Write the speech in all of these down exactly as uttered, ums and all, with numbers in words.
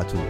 وبركاته.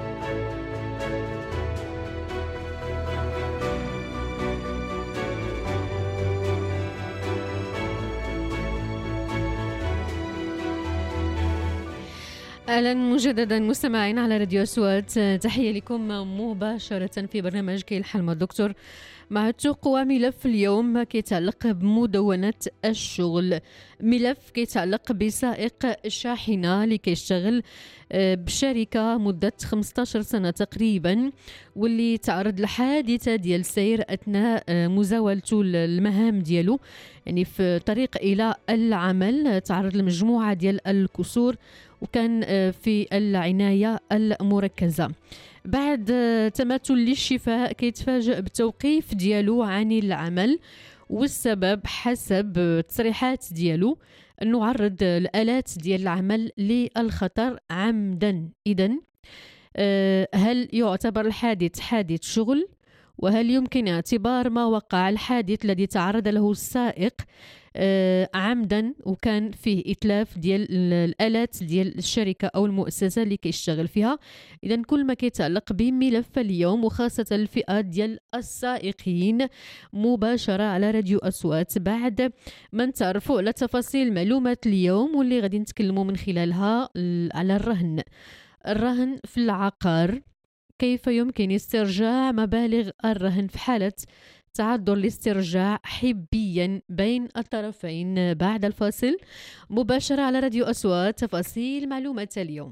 أهلا مجددا مستمعين على راديو أصوات، تحية لكم مباشرة في برنامج كي الحل مع الدكتور. مع التقوى ملف اليوم كيتعلق بمدونة الشغل، ملف كيتعلق بسائق الشاحنة اللي كيشتغل بشركة مدة خمسة عشر سنة تقريبا، واللي تعرض لحادثة ديال السير أثناء مزاولته المهام ديالو، يعني في طريق إلى العمل تعرض لمجموعة ديال الكسور وكان في العناية المركزة. بعد تمثل للشفاء كيتفاجأ بالتوقيف ديالو عن العمل، والسبب حسب التصريحات ديالو أنه عرض الآلات ديال العمل للخطر عمدا. إذن هل يعتبر الحادث حادث شغل؟ وهل يمكن اعتبار ما وقع الحادث الذي تعرض له السائق آه عمدا وكان فيه إتلاف ديال الآلات ديال الشركة أو المؤسسة اللي كيشتغل فيها؟ إذن كل ما كيتعلق بملف اليوم وخاصة الفئات ديال السائقين مباشرة على راديو أصوات، بعد ما نتعرفوا على تفاصيل معلومات اليوم واللي غادي نتكلموا من خلالها على الرهن الرهن في العقار. كيف يمكن استرجاع مبالغ الرهن في حالة تعذر الاسترجاع حبيا بين الطرفين؟ بعد الفاصل مباشرة على راديو أصوات تفاصيل معلومات اليوم.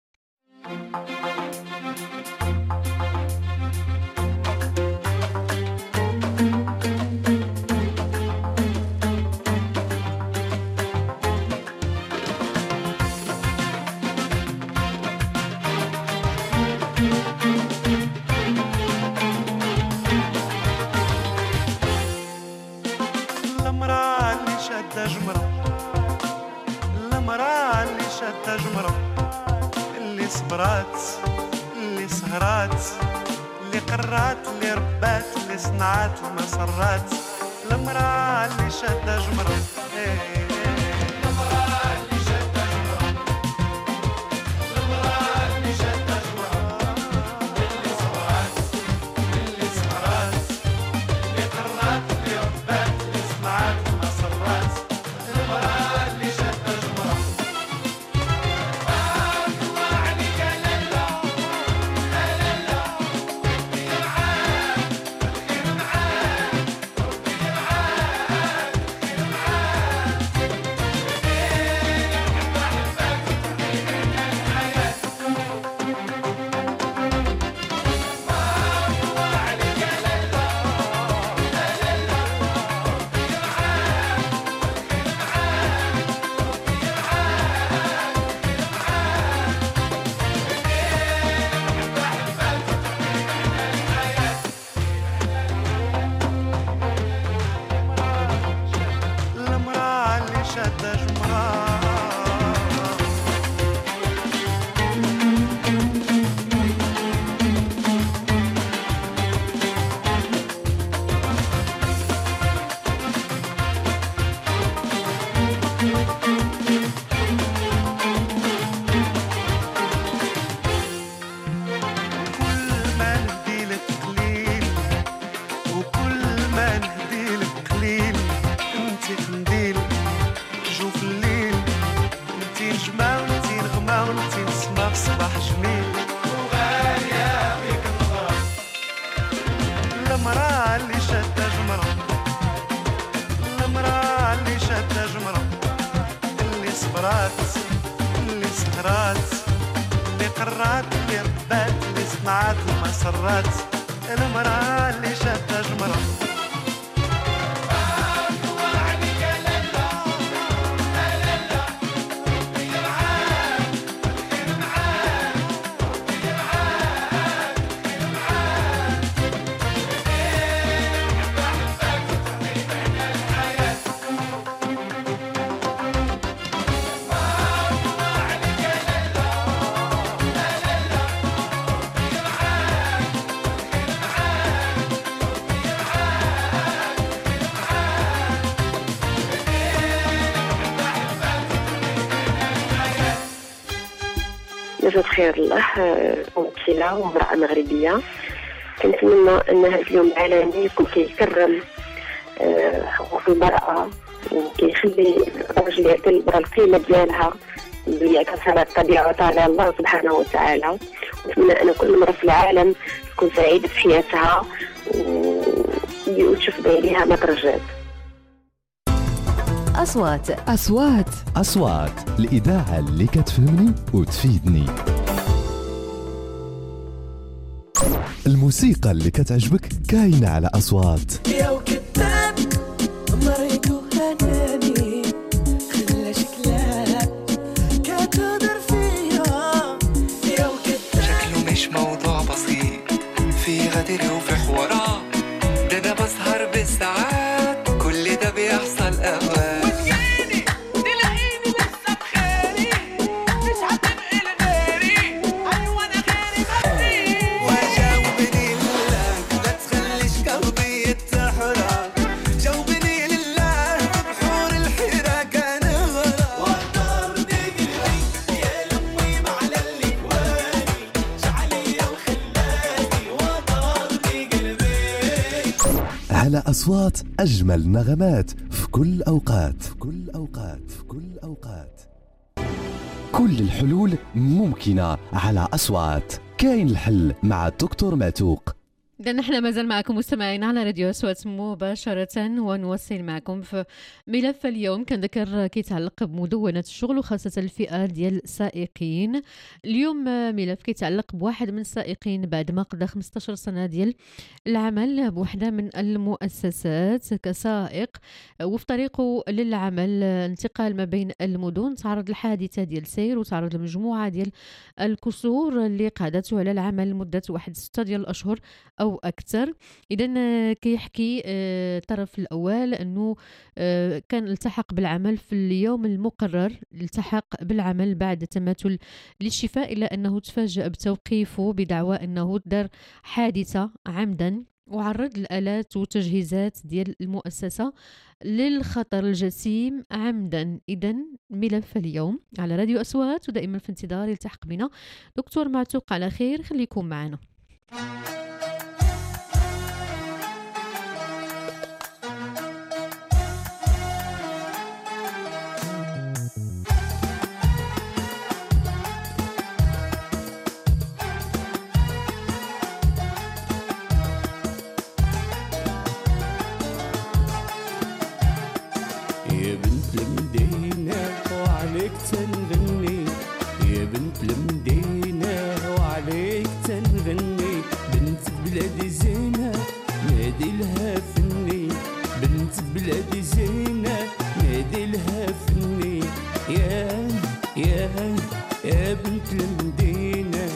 المرأة اللي شادة جمرة، اللي صبرات، اللي سهرات، اللي قرات، اللي ربات، اللي صنعات المسرات. المرأة اللي شادة جمرة، اللي سهرات، اللي قرات، اللي ربات، اللي صنعات المسرات. المرأة اللي شادة جمرة، نجوى خير الله، ممثلة وامرأة مغربية. كنتمنى أن هذا اليوم العالمي يكون كيكرم حقوق المرأة وكيخلي الراجل يعطي المرأة القيمة ديالها اللي يعكس على الطبيعة وعلى الله سبحانه وتعالى. ونتمنى أن كل مرأة في العالم تكون سعيدة في حياتها وتشوف بعينها ما ترجعت. أصوات أصوات أصوات الإذاعة اللي كتفهمني وتفيدني. الموسيقى اللي كتعجبك كاينة على أصوات. يا وكتاب مريتو هناني خلى شكلها كتدر فيها. يا وكتاب شكله مش موضوع بسيط، في غدر وفي حوارات، ده أنا بسهر بالساعات، كل ده بيحصل أوقات. على أصوات أجمل نغمات في كل أوقات في كل أوقات في كل أوقات. كل الحلول ممكنة على أصوات. كاين الحل مع الدكتور معتوق. إذا نحن مازال معكم مستمعين على راديو أصوات مباشرة، ونواصل معكم في ملف اليوم. كنذكر كيتعلق بمدونة الشغل وخاصة الفئة ديال السائقين. اليوم ملف كيتعلق بواحد من السائقين بعد ما قضى خمسة عشر سنة ديال العمل بوحدة من المؤسسات كسائق، وفي طريقه للعمل انتقال ما بين المدن تعرض لحادثة ديال سير وتعرض لمجموعة ديال الكسور اللي قعدته على العمل لمدة واحد ستة ديال الأشهر أو أكثر. إذن كيحكي الطرف الأول أنه كان التحق بالعمل في اليوم المقرر، التحق بالعمل بعد تماثل للشفاء، إلا أنه تفاجأ بتوقيفه بدعوى أنه دار حادثة عمدا وعرض الآلات وتجهيزات ديال المؤسسة للخطر الجسيم عمدا. إذن ملف اليوم على راديو أصوات، ودائما في انتظار يلتحق بنا دكتور معتوق على خير. خليكم معنا. يا بنت المدينة وعليك تنغني، يا بنت المدينة وعليك تنغني، بنت بلادي زينة نادي لها فني، بنت بلادي زينة نادي لها فني. يا يا يا بنت المدينة.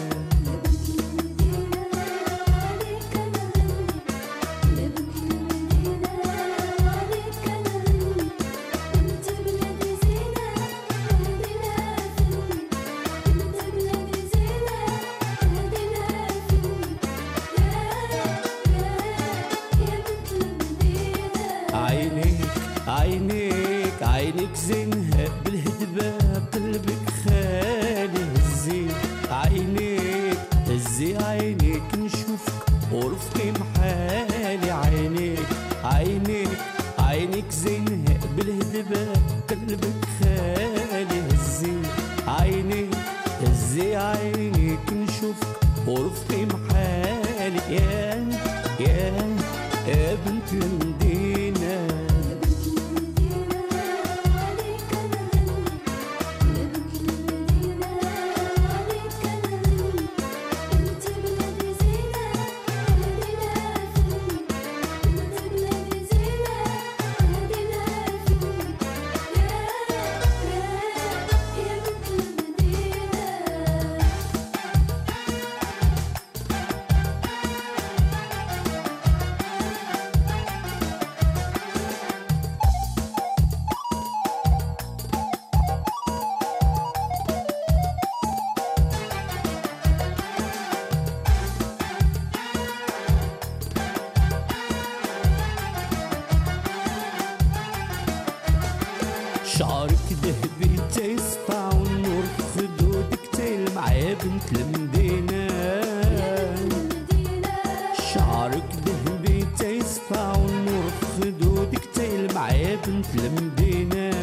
عينيك عينيك زينها بالهدبة قلبك خالي هزي. عينيك هزي عينيك نشوفك ورفقي محالي. عينيك عينيك عينيك زينها بالهدبة قلبك خالي هزي. عينيك هزي عينيك نشوفك ورفقي محالي. يا يا يا بنت المدينة. شعرك ذهبي تيسطع والنور في خدودك تيلمع. يا بنت بنت المدينة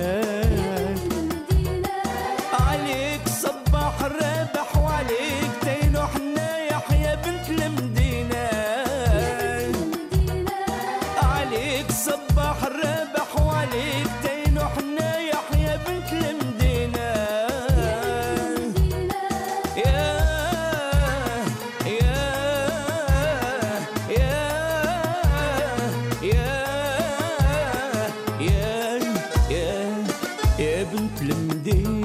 عليك صباح الربح وعليك تينو حنايح يا بنت المدينة عليك صباح الربح وعليك تينو حنايح يا بنت المدينة يا يا يا يا يا يا يا بنت المدينة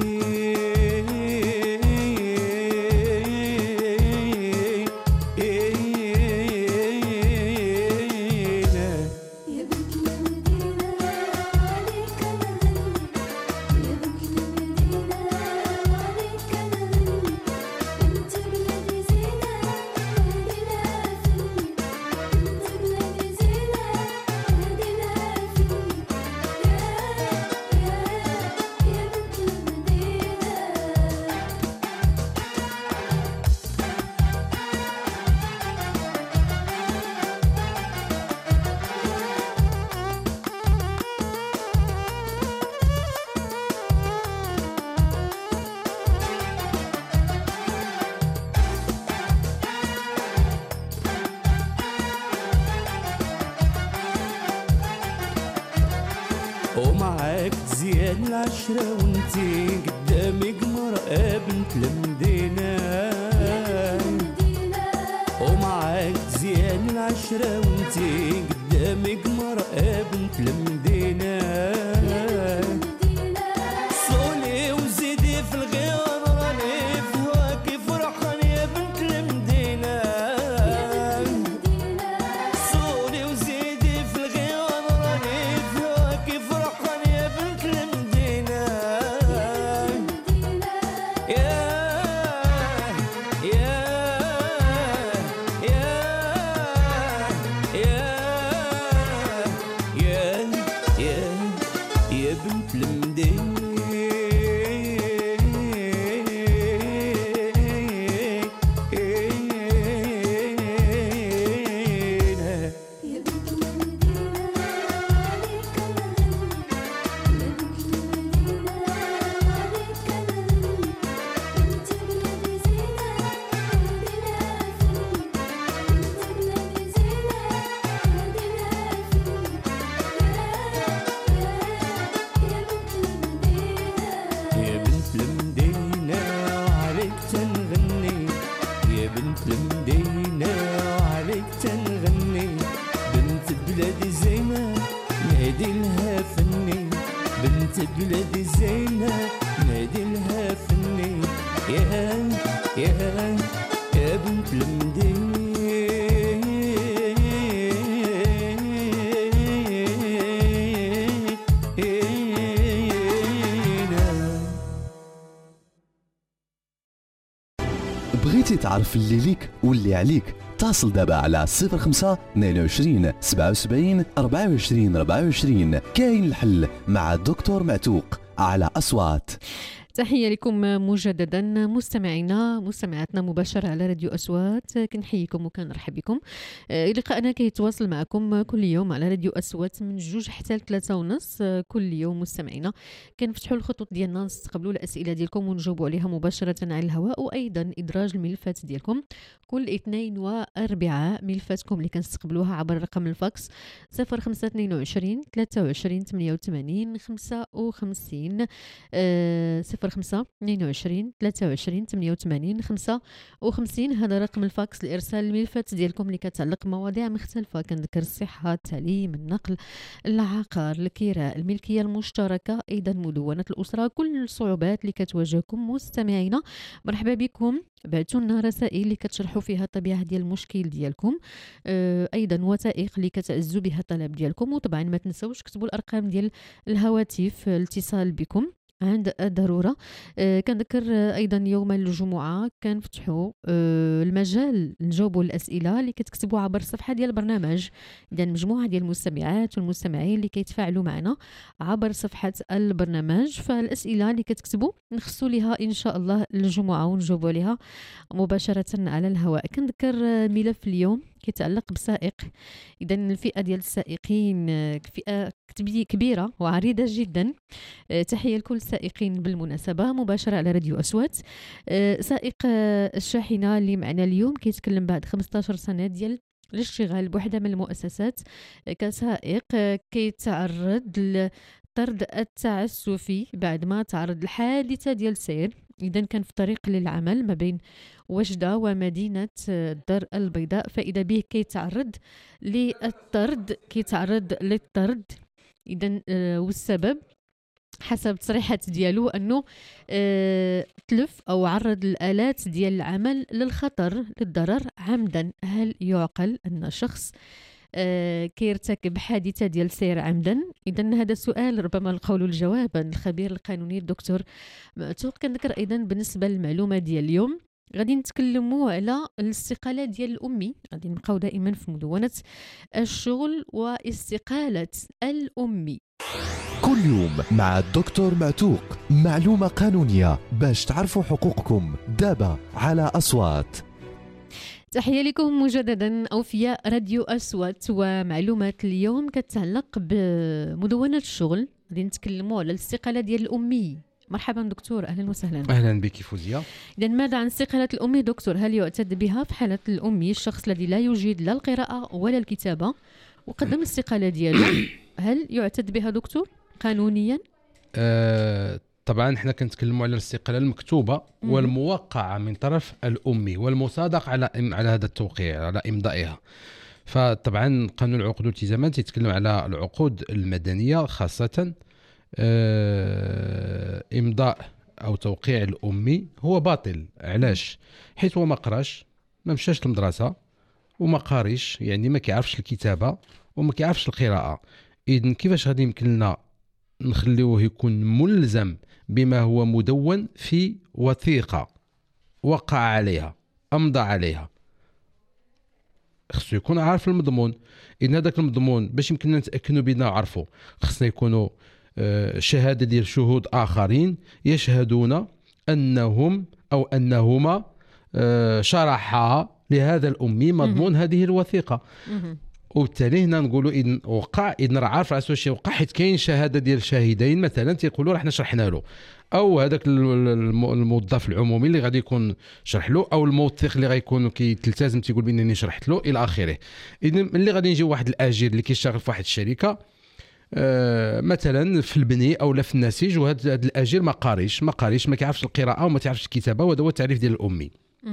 ومعاك تزيان العشرة وانتي قدامي قمرة بنت المدينة ومعاك تزيان العشرة وانتي قدامي قمرة بنت المدينة صوني وزيدي في الغيار راني في هواكي فرحان يا بنت المدينة صوني وزيدي في الغيار راني في هواكي فرحان يا بنت المدينة يا يا يا يا يا يا يا بنت المدينة يا بنت المدينة وعليك تنغني يا بنت المدينة وعليك تنغني بنت بلادي زينة نادي لها فني بنت بلادي زينة نادي لها فني يا يا يا بنت المدينة بغيتي تعرف اللي ليك واللي عليك اتصل دابا على صفر خمسة اثنين وعشرين سبعة وسبعين أربعة وعشرين أربعة وعشرين. كاين الحل مع الدكتور معتوق على أصوات. تحية لكم مجددا مستمعينا مستمعاتنا مباشرة على راديو أصوات. كنحييكم وكنرحب بكم. لقاءنا كيتواصل معكم كل يوم على راديو أصوات من جوج حتى لثلاثة ونص كل يوم مستمعينا. كنفتحوا الخطوط ديالنا نستقبلوا الأسئلة ديالكم ونجاوبوا عليها مباشرة على الهواء، وأيضا إدراج الملفات ديالكم كل اثنين وأربعاء. ملفاتكم اللي كنستقبلوها عبر رقم الفاكس صفر خمسة اثنين وعشرين ثلاثة وعشرين ثمانية وثمانين خمسة وخمسين صفر خمسة اثنين وعشرين ثلاثة وعشرين ثمانية وثمانين خمسة وخمسين. هذا رقم الفاكس لإرسال الملفات ديالكم اللي كتعلق مواضيع مختلفة. كنذكر الصحة، التعليم، النقل، العقار، الكراء، الملكية المشتركة، أيضا مدونة الأسرة، كل الصعوبات اللي كتواجهكم مستمعينا. مرحبا بكم. بعثوا لنا رسائل اللي كتشرحوا فيها الطبيعة ديال المشكل ديالكم، أه أيضا وثائق اللي كتعزوا بها الطلب ديالكم، وطبعا ما تنسوش كتبوا الأرقام ديال الهواتف الاتصال بكم عند الضرورة. آه كنذكر آه أيضا يوم الجمعة كنفتحوا آه المجال نجاوبوا الأسئلة اللي كتكتبوا عبر الصفحة ديال البرنامج ديال مجموعة ديال المستمعات والمستمعين اللي كيتفاعلوا معنا عبر صفحة البرنامج. فالأسئلة اللي كتكتبوا نخصوا لها إن شاء الله الجمعة ونجاوبوا عليها مباشرة على الهواء. كنذكر آه ملف اليوم كيتعلق بسائق. إذا الفئة ديال السائقين فئة كبيرة وعريضة جدا. تحية لكل السائقين بالمناسبة، مباشرة على راديو أصوات. سائق الشاحنة اللي معنا اليوم كيتكلم بعد خمسة عشر سنة ديال الاشتغال بوحدة من المؤسسات كسائق، كيتعرض للطرد التعسفي بعد ما تعرض لحادثة ديال سير. إذا كان في طريق للعمل ما بين وجدة ومدينة الدار البيضاء، فإذا به كيتعرض للطرد كيتعرض للطرد إذا آه والسبب حسب تصريحات ديالو أنه آه تلف أو عرض الآلات ديال العمل للخطر للضرر عمدا. هل يعقل أن شخص آه كيرتكب حادثة ديال سير عمدا؟ إذن هذا السؤال ربما القول الجواب الخبير القانوني الدكتور معتوق. كنذكر أيضا بالنسبة للمعلومة ديال اليوم غادي نتكلموا على الاستقالة ديال الأمي، غادي نبقاو دائما في مدونة الشغل واستقالة الأمي كل يوم مع الدكتور معتوق، معلومة قانونية باش تعرفوا حقوقكم دابا على أصوات. تحية لكم مجددا أوفياء راديو أصوات. ومعلومات اليوم كتعلق بمدونة الشغل، غادي نتكلموا على الاستقالة ديال الأمي. مرحبا دكتور، أهلا وسهلا. أهلا بك فوزية. إذن ماذا عن استقالة الأمي دكتور؟ هل يعتد بها في حالة الأمي الشخص الذي لا يجيد لا القراءة ولا الكتابة وقدم الاستقالة ديالو؟ هل يعتد بها دكتور قانونيا؟ آه طبعا احنا كنتكلموا على الاستقالة المكتوبة والموقعة من طرف الأمي والمصادق على على هذا التوقيع على إمضائها. فطبعا قانون العقود والالتزامات يتكلم على العقود المدنية خاصة. آه إمضاء أو توقيع الأمي هو باطل. علاش؟ حيث هو ما قراش، ما مشاش للمدرسة وما قاريش، يعني ما كيعرفش الكتابة وما كيعرفش القراءة. إذن كيفاش غادي يمكن لنا نخليوه يكون ملزم بما هو مدون في وثيقة وقع عليها أمضى عليها؟ خصو يكون عارف المضمون. إن هذاك المضمون باش يمكننا نتأكدوا بنا عرفه، خصنا يكونوا شهادة ديال شهود آخرين يشهدون أنهم أو أنهما شرحا لهذا الأمي مضمون هذه الوثيقة. وبالتالي هنا نقولوا إذن وقع، إذن راه عارف راسو شي وقع، حيت كاين شهادة ديال شاهدين مثلا تيقولوا راه حنا شرحنا له، أو هذاك الموظف العمومي اللي غادي يكون شرح له، أو الموثق اللي غيكون كيلتزم تيقول بأنني شرحت له إلى آخره. إذن ملي غادي يجي واحد الأجير اللي كيشتغل في واحد الشركة آه مثلا في البني او لا في النسيج، وهذا الاجير ما قاريش ما قاريش ما كيعرفش القراءه وما كيعرفش الكتابه، وهذا هو التعريف ديال الامي.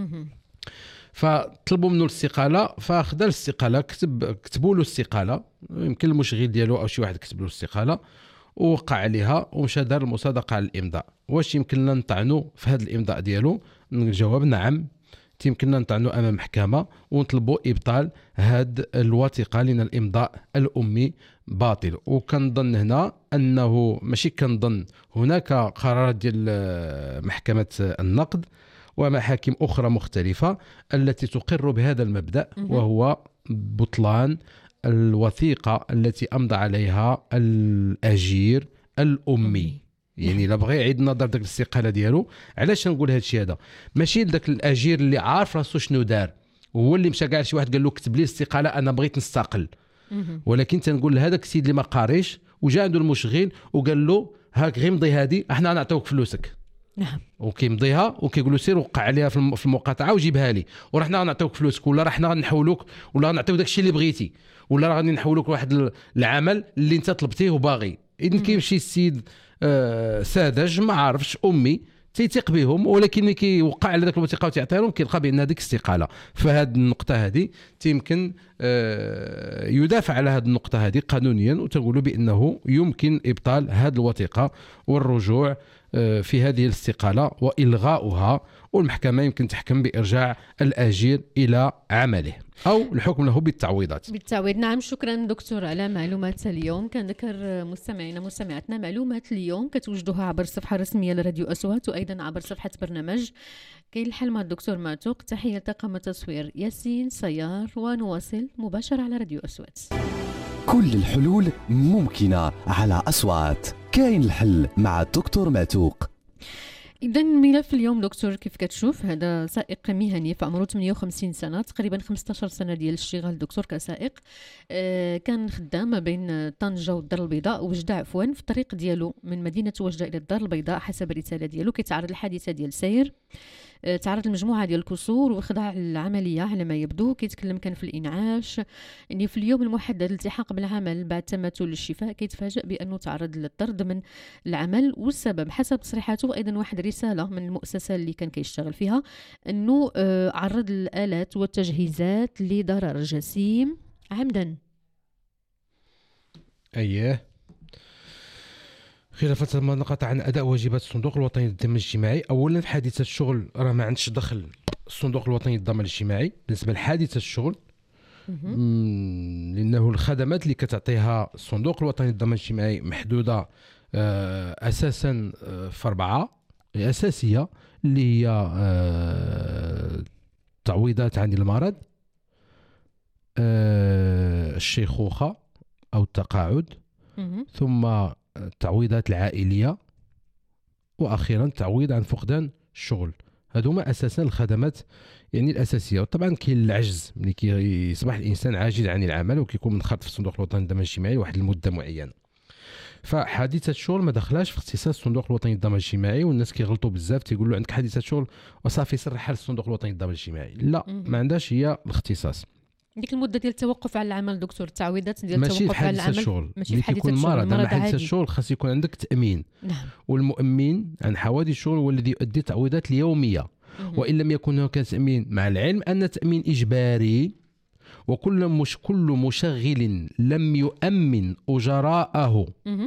فطلبوا منه الاستقاله، فاخذ الاستقاله، كتب كتبوا له الاستقاله، يمكن المشغل ديالو او شي واحد كتب له الاستقاله ووقع عليها ومشى دار المصادقه على الامضاء. واش يمكن لنا نطعنوا في هذا الامضاء ديالو؟ الجواب نعم، يمكننا نطعنوا امام محكمه ونطلبوا ابطال هاد الوثيقه، لان الامضاء الامي باطل. وكنظن هنا انه ماشي كنظن، هناك قرارات ديال محكمه النقد ومحاكم اخرى مختلفه التي تقر بهذا المبدا، وهو بطلان الوثيقه التي امضى عليها الاجير الامي. يعني لا بغى يعيد النظر داك الاستقاله ديالو. علاش نقول هذا الشيء هذا؟ ماشي لذاك الاجير اللي عارف راسو شنو دار، هو اللي مشى كاع شي واحد قال له كتب لي الاستقاله انا بغيت نستقل، ولكن تنقول لهذاك السيد اللي ما قاريش وجا عنده المشغل وقال له هاك غير مضي هذه، احنا غنعطيوك فلوسك. نعم. وكيمضيها وكيقول له سير وقع عليها في المقاطعه وجيبها لي، وراه حنا غنعطيوك فلوسك، ولا راه حنا غنحولوك، ولا غنعطيوك داك الشيء اللي بغيتي، ولا راه غادي نحولوك لواحد العمل اللي انت طلبتيه وباغي. اذن كيمشي السيد آه ساذج ما عارفش امي تيثق بهم، ولكن ملي كيوقع على ذاك الوثيقه وتعطيها لهم كيلقى بان هذيك استقاله. فهاد النقطه هذه تيمكن آه يدافع على هذه النقطه هذه قانونيا، وتقولوا بانه يمكن ابطال هذه الوثيقه والرجوع آه في هذه الاستقاله والغاؤها، والمحكمه يمكن تحكم بارجاع الاجير الى عمله أو الحكم له بالتعويضات. بالتعويض. نعم، شكرا دكتور على معلومات اليوم. كنذكر مستمعينا مستمعاتنا معلومات اليوم كتوجدوها عبر الصفحة الرسمية لراديو أصوات، وأيضا عبر صفحة برنامج كاين الحل مع الدكتور معتوق. تحية طاقم التصوير ياسين سيار، ونواصل مباشرة على راديو أصوات. كل الحلول ممكنة على أصوات. كاين الحل مع الدكتور معتوق. إذا ملف اليوم دكتور كيف كتشوف، هذا سائق مهني في عمره ثمانية وخمسين سنة، تقريبا خمسة عشر سنة ديال الاشتغال دكتور كسائق. آه كان خدام ما بين طنجة والدار البيضاء وجدة عفوا، في الطريق ديالو من مدينة وجدة إلى الدار البيضاء حسب الرسالة ديالو كيتعرض الحادثة ديال سير. آه تعرض لمجموعة ديال الكسور وخضع العملية على ما يبدو. كيتكلم كان في الإنعاش، يعني في اليوم المحدد للالتحاق بالعمل بعد تماثل للشفاء كيتفاجأ بأنه تعرض للطرد من العمل، والسبب حسب تصريحاته أيضا واحد رسالة من المؤسسة اللي كان كيشتغل فيها أنه آه عرض الآلات والتجهيزات لضرر جسيم عمدا. أيه خلافات المنقطع عن أداء واجبات الصندوق الوطني للضمان الاجتماعي. أولا حادثة الشغل راه ما عندش دخل الصندوق الوطني للضمان الاجتماعي بالنسبة لحادثة الشغل، لأنه الخدمات اللي كتعطيها الصندوق الوطني للضمان الاجتماعي محدودة آه أساسا آه في أربعة أساسية، اللي هي آه تعويضات عن المرض، آه الشيخوخة أو التقاعد، ثم التعويضات العائلية، وأخيرا تعويض عن فقدان الشغل. هذوما أساسا الخدمات يعني الأساسية. وطبعا كاين العجز ملي كيصبح الإنسان عاجز عن العمل وكيكون منخرط في الصندوق الوطني للضمان الاجتماعي واحد المدة معينة. فحادثة الشغل ما دخلاش في اختصاص الصندوق الوطني للضمان الاجتماعي، والناس كيغلطوا بزاف تيقولوا عندك حادثة شغل وصافي صرحها للصندوق الوطني للضمان الاجتماعي. لا، ما عندهاش هي الاختصاص. ديك المده ديال التوقف على العمل دكتور، التعويضات ديال التوقف على العمل الشغل. ماشي في حادثه الشغل، مرض عادي. حادثه الشغل خاص يكون عندك تامين. نعم. والمؤمن عن حوادث الشغل هو الذي يؤدي التعويضات اليوميه، وان لم يكن هناك تامين، مع العلم ان التامين اجباري، وكل مش كل مشغل لم يؤمن اجراءه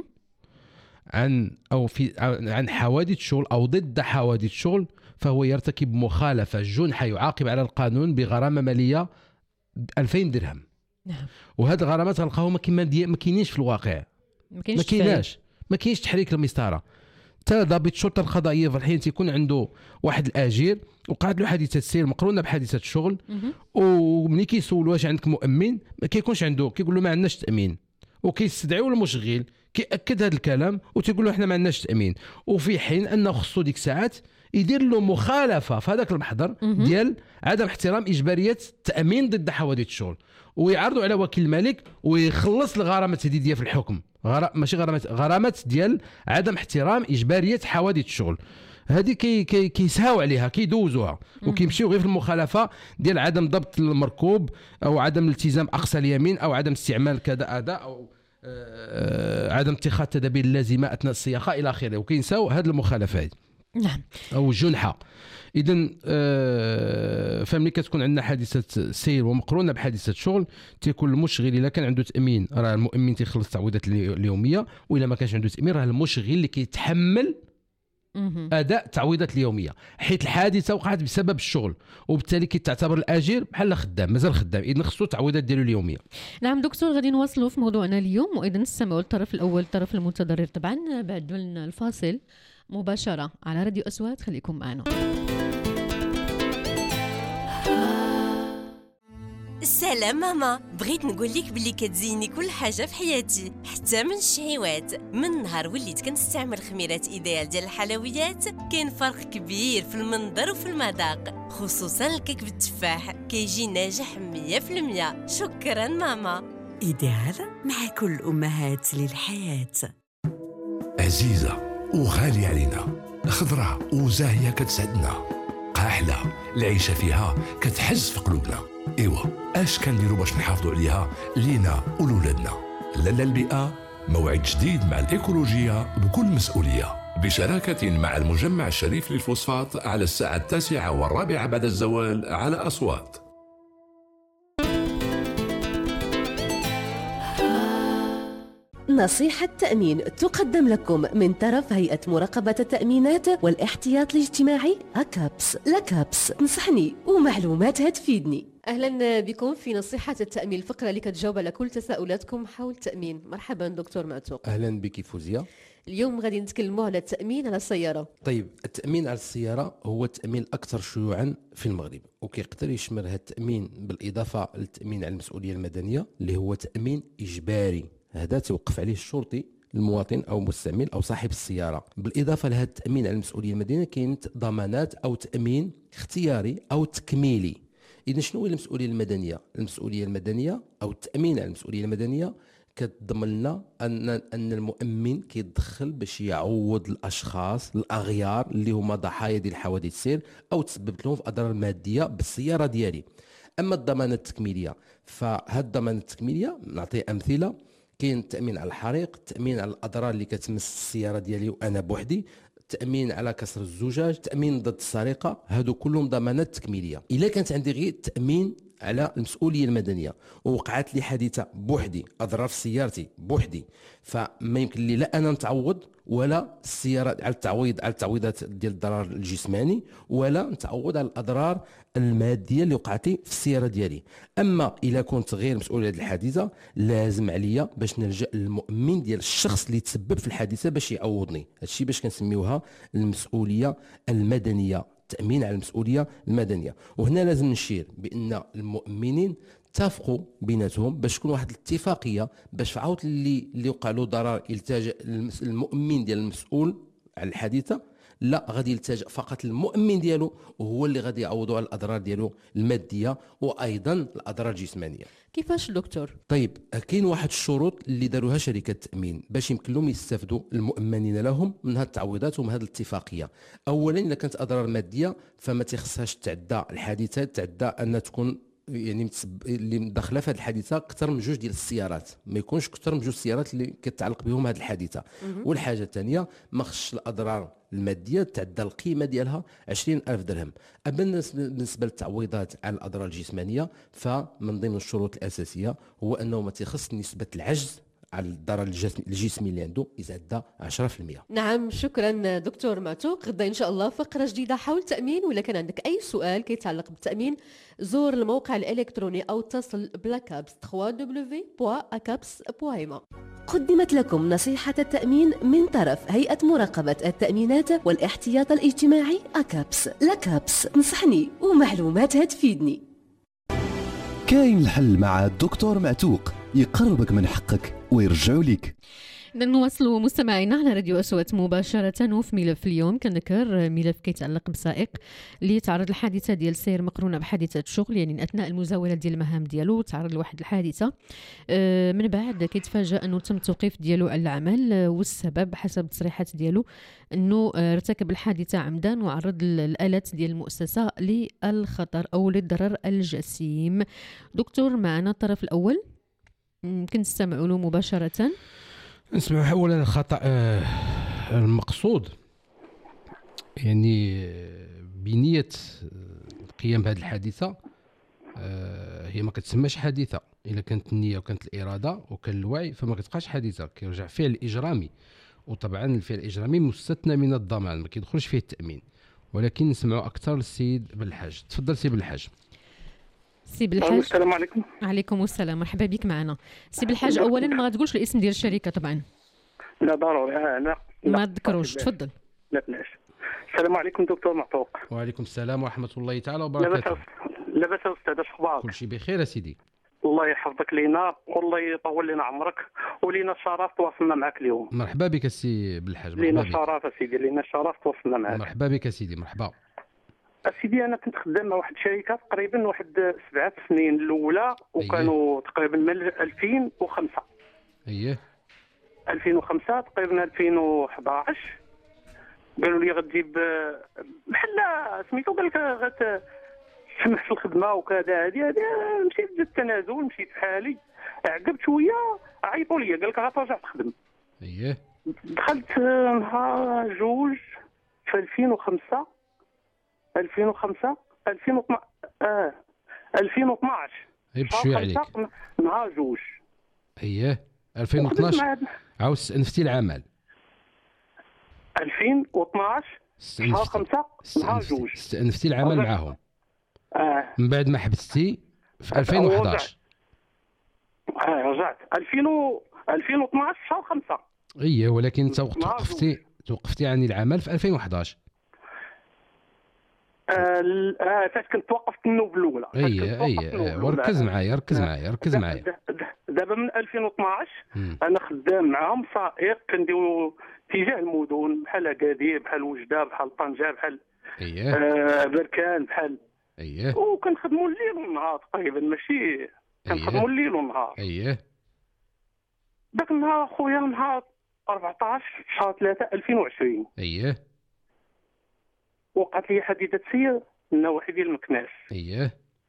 عن او في عن حوادث الشغل او ضد حوادث الشغل فهو يرتكب مخالفه جنحه يعاقب على القانون بغرامه ماليه ألفين درهم. نعم. وهاد الغرامات غنلقاوهم ما كاينينش في الواقع، ما كايناش ما كاينش تحريك المسطره. حتى ضابط الشرطه القضائيه في الحين تيكون عنده واحد الاجير وقعت له حادثه سير مقرونه بحادثه الشغل، وملي كيسولوا واش عندك مؤمن ما كيكونش عنده، كيقول له ما عندناش تامين، وكيستدعيو المشغل كيأكد هذا الكلام وتيقول له احنا ما عندناش تامين، وفي حين انه خصو ديك الساعات يدير له مخالفه في هذاك المحضر ديال عدم احترام اجباريه التامين ضد حوادث الشغل، ويعرضوا على وكيل الملك ويخلص الغرامه التهديديه في الحكم، غرا... ماشي غرامات غرامات ديال عدم احترام اجباريه حوادث الشغل. هذه كي كي كيسهاو عليها كيدوزوها وكيمشيو غير في المخالفه ديال عدم ضبط المركوب او عدم التزام اقصى اليمين او عدم استعمال كذا اداء او آه عدم اتخاذ التدابير اللازمه اثناء السياقه الى اخره، وكينساو هذه المخالفات. نعم. او الجنحه. اذا آه فملي كتكون عندنا حادثه سير ومقرونه بحادثه شغل تيكون المشغل الا كان عنده تامين راه المؤمن تيخلص التعويضات اليوميه، والا ما كانش عنده تامين راه المشغل اللي كيتحمل اداء التعويضات اليوميه، حيت الحادثه وقعت بسبب الشغل وبالتالي كيتعتبر الاجير بحال خدام مازال خدام، اذا خصو التعويضات ديالو اليوميه. نعم دكتور، غادي نواصلوا في موضوعنا اليوم وايضا نستمعوا للطرف الاول الطرف المتضرر طبعا بعد الفاصل مباشره على راديو أصوات. خليكم معنا. السلام ماما، بغيت نقول لك بلي كتزيني كل حاجه في حياتي حتى من الشهيوات. من نهار وليت كنستعمل خميرات ايديال ديال الحلويات كاين فرق كبير في المنظر وفي المذاق، خصوصا الكيك بالتفاح كيجي ناجح مية في المية. شكرا ماما. ايديال مع كل امهات للحياه. عزيزه وغاليه علينا، خضراء وزاهيه كتسعدنا، قاحله العيشه فيها كتحز في قلوبنا. ايوا اش كنديروا باش نحافظوا عليها لينا ولولادنا؟ لالا البيئه موعد جديد مع الايكولوجيه بكل مسؤوليه، بشراكه مع المجمع الشريف للفوسفات على الساعه التاسعه والرابعه بعد الزوال على أصوات. نصيحة تأمين تقدم لكم من طرف هيئة مراقبة التأمينات والاحتياط الاجتماعي أكابس. لكابس تنصحني ومعلوماتها تفيدني. أهلا بكم في نصيحة التأمين، الفقرة اللي كتجاوب على كل تساؤلاتكم حول التأمين. مرحبا دكتور معتوق. أهلا بك فوزية. اليوم غادي نتكلموا على التأمين على السيارة. طيب، التأمين على السيارة هو التأمين الأكثر شيوعا في المغرب، وكيقدر يشمل هذا التأمين بالإضافة للتأمين على المسؤولية المدنية اللي هو تأمين إجباري. هذا توقف عليه الشرطي المواطن او المستعمل او صاحب السياره. بالاضافه لهذا التامين على المسؤوليه المدنيه كاين ضمانات او تامين اختياري او تكميلي. اذا شنو هي المسؤوليه المدنيه؟ المسؤوليه المدنيه او التامين على المسؤوليه المدنيه كتضمن لنا ان ان المؤمن كيدخل باش يعوض الاشخاص الاغيار اللي هما ضحايا ديال حوادث السير او تسببت لهم في اضرار ماديه بالسياره ديالي. اما الضمانات التكميليه فهاد الضمانات التكميليه نعطي امثله. كاين التامين على الحريق، التامين على الاضرار اللي كتمس السياره ديالي وانا بوحدي، التامين على كسر الزجاج، التامين ضد السرقه، هادو كلهم ضمانات تكميليه. الا كانت عندي غير التامين على المسؤوليه المدنيه ووقعت لي حادثه بوحدي، اضرار في سيارتي بوحدي، فما يمكن لي لا انا نتعوض ولا السياره على التعويض على التعويضات ديال الضرر الجسماني، ولا نتعوض على الاضرار الماديه اللي وقعت لي في السياره ديالي. اما الا كنت غير مسؤول على هذه الحادثه لازم عليا باش نلجا للمؤمن ديال الشخص اللي تسبب في الحادثه باش يعوضني. هادشي باش كنسميوها المسؤوليه المدنيه، التامين على المسؤوليه المدنيه. وهنا لازم نشير بان المؤمنين اتفقوا بيناتهم باش تكون واحد الاتفاقيه باش في عاود اللي اللي وقع له ضرر يلتجئ المؤمن ديال المسؤول على الحادثه، لا غادي يلتجئ فقط المؤمن ديالو وهو اللي غادي يعوضوا على الاضرار ديالو الماديه وايضا الاضرار الجسمانيه. كيفاش دكتور؟ طيب كاين واحد الشروط اللي داروها شركه التامين باش يمكن لهم يستافدوا المؤمنين لهم من هذه التعويضات ومن هذه الاتفاقيه. اولا اذا كانت اضرار ماديه فما تخصهاش تعدى الحادثه تعدى ان تكون يعني اللي داخله في هذه الحادثه اكثر من جوج ديال السيارات، ما يكونش اكثر من جوج السيارات اللي كتعلق بهم هذه الحادثه. والحاجه الثانيه ما خصش الاضرار الماديه تعدى القيمه ديالها عشرين ألف درهم. اما بالنسبه للتعويضات على الاضرار الجسمانيه فمن ضمن الشروط الاساسيه هو انه ما تخص نسبه العجز على الضرر الجسمي اللي عنده يتعدى عشرة بالمئة. نعم شكرا دكتور معتوق. غدا ان شاء الله فقره جديده حول التامين، ولا كان عندك اي سؤال كيتعلق بالتامين زور الموقع الالكتروني او اتصل بلاكابس دبليو دبليو دبليو بوان اكابس بوان ايما. قدمت لكم نصيحة التأمين من طرف هيئة مراقبة التأمينات والاحتياط الاجتماعي أكابس. لكابس تنصحني ومعلوماتها تفيدني. كاين الحل مع الدكتور معتوق، يقربك من حقك ويرجعوا لك. نواصلوا مستمعينا على راديو أصوات مباشرة. وفي ملف اليوم كنذكر ملف كيتعلق بسائق اللي تعرض لحادثة ديال سير مقرونة بحادثة شغل، يعني أثناء المزاولة ديال المهام ديالو تعرض لواحد الحادثة، من بعد كيتفاجأ أنه تم التوقيف ديالو على العمل، والسبب حسب التصريحات ديالو أنه ارتكب الحادثة عمدا وعرض الآلات ديال المؤسسة للخطر أو للضرر الجسيم. دكتور معنا الطرف الأول، ممكن تستمعوا له مباشرة. نسمع اولا الخطا آه المقصود يعني بنيه القيام بهذه الحادثه آه هي ما كتسماش حادثه. الا كانت النيه وكانت الاراده وكان الوعي فما كتبقاش حادثه، كيرجع فعل اجرامي، وطبعا الفعل الاجرامي مستثنى من الضمان ما كيدخلش فيه التامين. ولكن نسمعوا اكثر للسيد بالحاج. تفضل سي بالحاج. سي بالحاج. السلام عليكم. عليكم السلام، مرحبا بك معنا. سي بالحاج اولا ما غتقولش الاسم ديال الشركه طبعا. لا ضروري. اه لا ما تذكروش. تفضل. لا بلاش. السلام عليكم دكتور معتوق. وعليكم السلام ورحمه الله تعالى وبركاته. لاباس استاذ، اش اخبارك؟ كل شيء بخير يا سيدي. الله يحفظك لينا والله يطول لنا عمرك، ولينا الشرف تواصلنا معك اليوم. مرحبا بك سي بالحاج. مرحبا لينا بك. الشرف سيدي، لينا الشرف تواصلنا معك. مرحبا بك سيدي. مرحبا سيدي. انا كنت خدام مع واحد الشركه تقريبا واحد سبعة سنين الاولى، وكانوا أيه. تقريبا من ألفين وخمسة. اييه ألفين وخمسة تقريبا ألفين وأحد عشر قالوا لي غتجيب بحال سميتو، قال لك غتسمح في الخدمه وكذا. هذه هذه مشيت درت التنازل، مشيت في حالي، عقبت شويه عيطوا لي قال لك غترجع تخدم. اييه دخلت نهار جوج في ألفين وخمسة ألفين وخمسة ألفين واثناش اه ألفين واثناش بشويه عليك نهار جوج. اييه ألفين واثناش عاود نفتي العمل. ألفين واثناش شهر خمسة نهار جوج نفتي العمل معاهم. اه من بعد ما حبستي في ألفين وأحد عشر. اه رجعت ألفين و... ألفين واثناش شهر خمسة. اييه ولكن انت توقفتي توقفتي عن العمل في ألفين وأحد عشر. اه فاش كنت توقفت النوب الاولى. اييه اييه وركز معايا ركز معايا ركز معايا دابا من ألفين واثناش مم. انا خدام معاهم سائق، كنديرو اتجاه المدن بحال اكادير بحال وجده بحال طنجه بحال اييه آه بركان بحال اييه وكنخدموا الليل والنهار تقريبا، ماشي كنخدموا الليل والنهار. اييه داك النهار خويا نهار أربعطاش شهر ثلاثة ألفين وعشرين اييه وقعت لي حادثه سير من نواحي ديال مكناس. اييه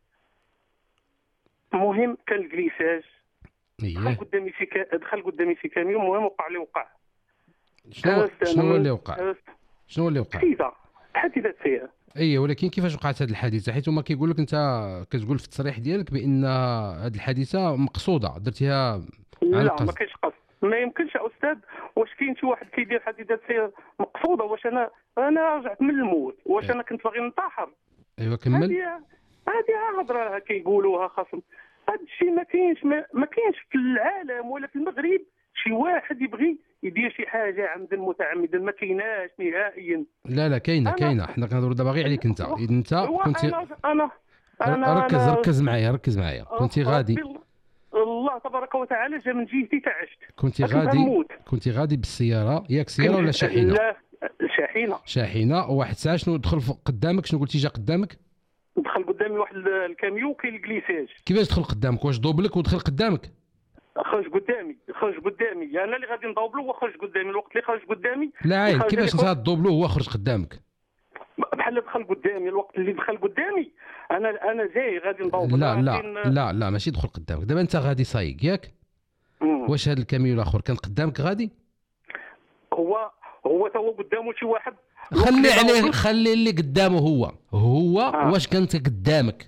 المهم كان الكليساج دخل اييه قدامي شي كا... دخل قدامي شي كاميون، المهم وقع لي وقع. شنو شنو اللي وقع هرست. شنو اللي وقع حادثه حادثه سير. اييه ولكن كيفاش وقعت هذه الحادثه؟ حيت هما كيقول لك انت كتقول في التصريح ديالك بان هذه الحادثه مقصوده درتيها عن لا قصد. ما كاينش قصد، ما يمكنش يا استاذ. واش كاين شي واحد كيدير حادثه سير مقصوده؟ واش انا انا رجعت من الموت؟ واش انا كنت باغي ننتحر؟ ايوا كمل. هذه هذه هضره كيقولوها خاصهم. هذا الشيء ما كاينش ما, ما كاينش في العالم ولا في المغرب شي واحد يبغي يدير شي حاجه عمدا متعمدا، ما كايناش نهائيا. لا لا كاينه أنا- كاينه، حنا كنهضروا دابا غير عليك انت. اذا انت هو كنت انا انا انا ركز أنا ركز معايا ركز معايا كنت غادي ربي الله تبارك وتعالى جا من جهتي تعشت. كنت كنت غادي غنموت. كنت غادي بالسياره، ياك سياره ولا كنت- شاحنه؟ لا شاحنه. شاحنه. وواحد الساعه شنو دخل فوق قدامك؟ شنو قلتي جا قدامك؟ دخل قدامي واحد الكاميو كاين الكليساج. كيفاش دخل قدامك؟ واش دوبلك ودخل قدامك؟ خرج قدامي خرج قدامي انا اللي غادي نضوبلو وخرج قدامي. الوقت اللي خرج قدامي لا عاين الحاجة كيفاش اللي انت غادوبلو وهو خرج قدامك؟ بحال دخل قدامي. الوقت اللي دخل قدامي انا انا جاي غادي نضوبلو. لا لا لكن- لا لا ماشي دخل قدامك. دابا انت غادي سايق ياك؟ مم. واش هذا الكاميو الاخر كان قدامك غادي؟ هو هو تا هو قدامه شي واحد. خلي عليه خلي اللي قدامه هو هو آه. واش كانت قدامك؟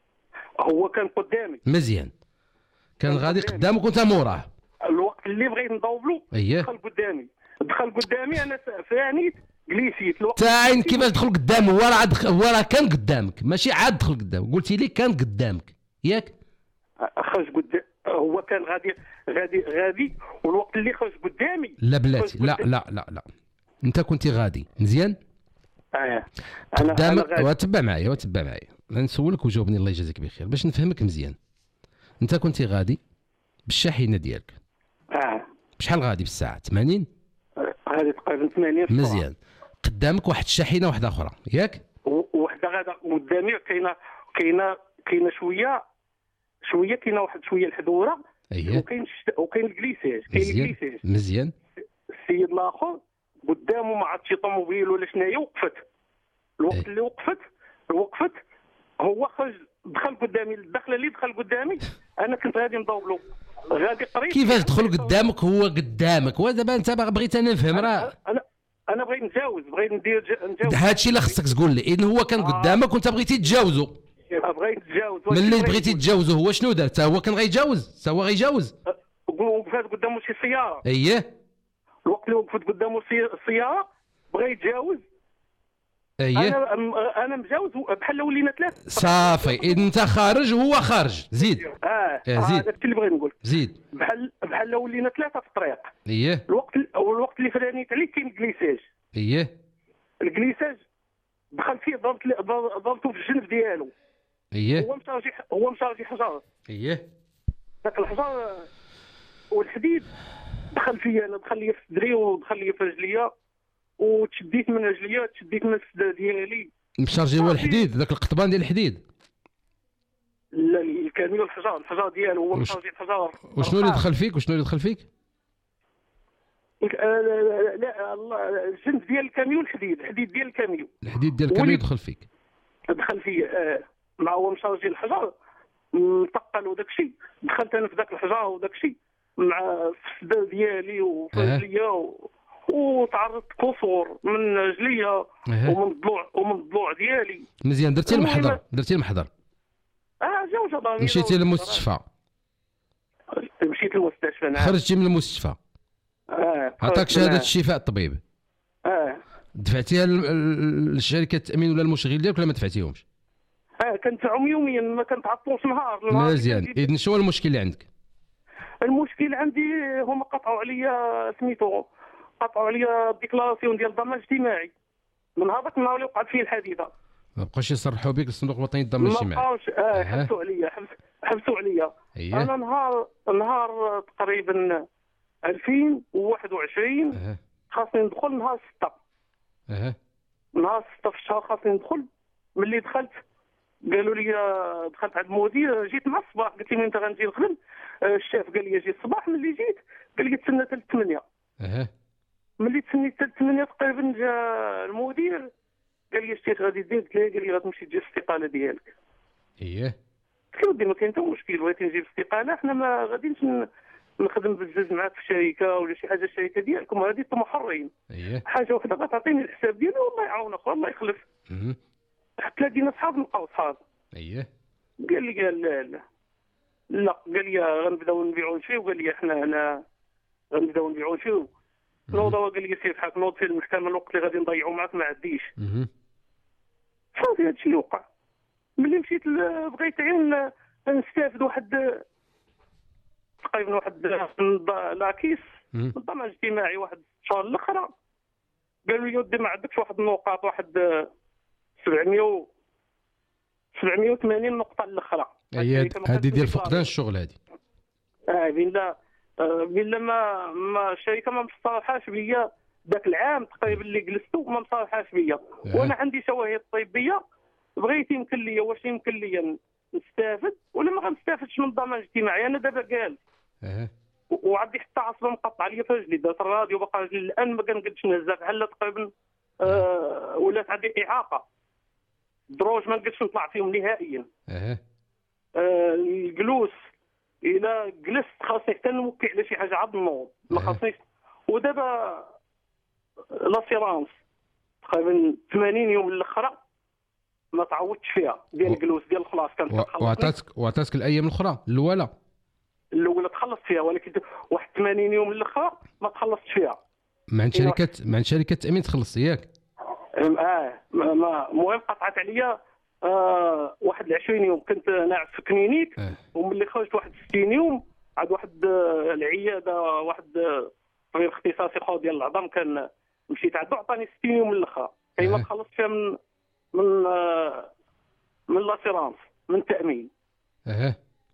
هو كان قدامي. مزيان كان كان غادي قدامي. قدامك وانت موراه. الوقت اللي بغيت ندوبلو اييه دخل قدامي دخل قدامي انا فانيت جليسيت. الوقت تاعين كيفاش دخل قدامه؟ هو راه عاد هو راه كان قدامك ماشي عاد دخل قدامك. قلتي لي كان قدامك ياك؟ خرج قدام. هو كان غادي غادي غادي والوقت اللي خرج قدامي. لا بلاتي خرج لا قدام- لا لا لا انت كنت غادي مزيان اه انا انا قدامك. غادي. وتبع معايا وتبع معايا نسولك وجاوبني الله يجازيك بخير باش نفهمك مزيان. انت كنت غادي بالشاحنه ديالك اه بشحال غادي بالساعه؟ ثمانين؟ غادي تقريبا ثمانين في السرعة. مزيان. قدامك واحد الشاحنه واحده اخرى ياك؟ و- وحده غادا قدامي كاينه كاينه كاينه شويه شويه كاينه واحد شويه الحدوره. اييه وكاين الشت- وكاين الكليساج كاين مزيان الكليساج. مزيان السيد الاخر قدامه ما عرفت شي طوموبيل ولا شناهي وقفت. الوقت إيه. اللي وقفت وقفت هو خرج دخل قدامي. الدخله اللي دخل قدامي انا كنت غادي نضوبلو غادي قريب. كيفاش دخل قدامك هو قدامك؟ ودابا انت باغي بغيت انا نفهم راه انا انا بغيت نتجاوز بغيت ندير ج- نتجاوز. هادشي اللي خصك تقول لي. اذا هو كان قدامك وانت بغيتي تجاوزو، بغيت نتجاوز. ملي بغيتي تجاوزو هو شنو دار؟ حتى هو كان غيجاوز حتى هو غيجاوز. وقفت قدامه شي سياره. اييه الوقت اللي وقفت قدامه سي- السياره بغى يتجاوز. اييه انا م- انا مجاوز بحال ولينا ثلاثه. صافي. اذا انت خارج وهو خارج. زيد اه إيه، آه، زيد. هذا اللي بغيت نقول. زيد. بحال بحال ولينا ثلاثه في الطريق. اييه الوقت والوقت اللي فرانيت عليه كاين الكليساج. اييه الكليساج دخل فيه ضربت لي- ضر- ضربته في الجنب ديالو. اييه هو مشارجي هو مشارجي حجر. اييه ذاك الحجر آه، والحديد دخل فيا انا، دخل لي في صدري ودخل لي في رجليا وتشديت من رجليا تشديت من السده ديالي. مشارجي هو الحديد ذاك القطبان ديال الحديد. لا الكاميو الحجر الحجر ديالو هو وش- مشارجي الحجر. وشنو اللي دخل فيك وشنو اللي دخل فيك؟ آه، لا لا الله الجنب ديال الكاميو الحديد الحديد ديال الكاميو الحديد ديال الكاميو ولي- دخل فيك. دخل فيه. آه، مع هو مشارجي الحجر متقل وداك الشيء. دخلت انا في ذاك الحجر وداك الشيء مع في السده ديالي وفي أه. رجليا و... وتعرضت كسور من رجليا أه. ومن الضلوع ومن الضلوع ديالي. مزيان. درتي المهم- المحضر درتي المحضر اه جاو جداري. مشيتي للمستشفى مشيت للمستشفى نعم. خرجتي من المستشفى اه عطاك خرجت شهاده معاه. الشفاء الطبيب اه دفعتيها للشركه التامين ولا المشغل ديالك ولا ما دفعتيهمش؟ اه كنتفعهم يوميا ما كنتعطلوش نهار. النهار مزيان. اللي اذا شنو هو المشكل اللي عندك؟ المشكل عندي هما قطعوا عليا سميتو قطعوا عليا الديكلاراسيون ديال الضمان الاجتماعي من هذاك النهار اللي وقعت فيه الحادثه. ما بقاوش يصرحوا بك الصندوق الوطني للضمان ما الاجتماعي. بقاوش اه أه. حبسوا عليا حبس حبسوا عليا. أيه. انا نهار نهار تقريبا ألفين وواحد وعشرين أه. خاصني ندخل نهار ستة. أه. نهار ستة في الشهر خاصني ندخل. ملي دخلت قالوا لي دخلت عند المدير، جيت مع الصباح قلت له انت غنجي نخدم. الشاف قال لي جي الصباح. ملي جيت قال لي تسنى حتى ثمانية. أه. ملي تسنيت حتى ثمانية تقريبا جا المدير قال لي شتي غادي دير؟ قلت له قال لي غتمشي تجي الاستقاله ديالك. اييه قلت له ودي ما كاين حتى مشكل، بغيتي نجيب استقاله، حنا ما غاديش نخدم بزز معاك في شركه ولا شي حاجه، الشركه ديالكم هذه انتم حرين. اييه حاجه وحده غتعطيني الحساب ديالي والله يعاونك والله يخلف. اها حتى لقينا صحاب نبقاو صحاب. اييه قال لي قال لا لا لا قال لي غنبداو نبيعوا نشريو، وقال لي حنا هنا غنبداو نبيعوا نشريو. نوضوا قال لي سير بحال نوض في المحكمه الوقت اللي غادي نضيعوا معاك ما عنديش. اها صافي هادشي اللي وقع. ملي مشيت بغيت غير نستافد واحد تقريبا واحد لاكيس من الضمان الاجتماعي واحد الشهر الاخر، قالوا لي ودي ما عندكش واحد النقاط واحد سبعمية سبعمية وثمانين نقطه الاخرى. هي هذه ديال فقدان الشغل هذه. اه بلا بلا ما ما الشركه ما مصالحاش بيا ذاك العام تقريبا اللي جلستو ما مصالحاش بيا. وانا عندي شواهد طبيه، بغيت يمكن لي واش يمكن لي نستافد ولا ما غنستافدش من الضمان الاجتماعي. انا دابا جالس اه وعندي حتى عصبه مقطعه ليا في رجلي، دارت الراديو باقا رجلي الان ما كنقدش نهزها بحال تقريبا. آه ولات عندي اعاقه دروج ما نقدرش نطلع فيهم نهائيا. اه آه الجلوس الا جلست خاصني حتى نوكي على شي حاجه عاد نوض ما خاصنيش. ودابا لاسيرانس تقريبا ثمانين يوم الاخرى ما تعودتش فيها ديال الجلوس ديال الخلاص. كانت وعطاتك وعطاتك الايام الاخرى الاولى الاولى تخلصت فيها، ولكن واحد ثمانين يوم الاخرى ما تخلصتش فيها. مع عند شركه مع عند شركه التامين تخلص ياك؟ اه المهم قطعت عليا آه واحد عشرين يوم كنت ناعس في كلينيك. آه. وملي خرجت واحد ستين يوم عاد واحد آه العياده واحد آه طبيب اختصاصي خو ديال العظام كان مشيت عنده عطاني ستين يوم الاخرى كي ما تخلصت فيها من من آه من لاسيرانس من التامين. اها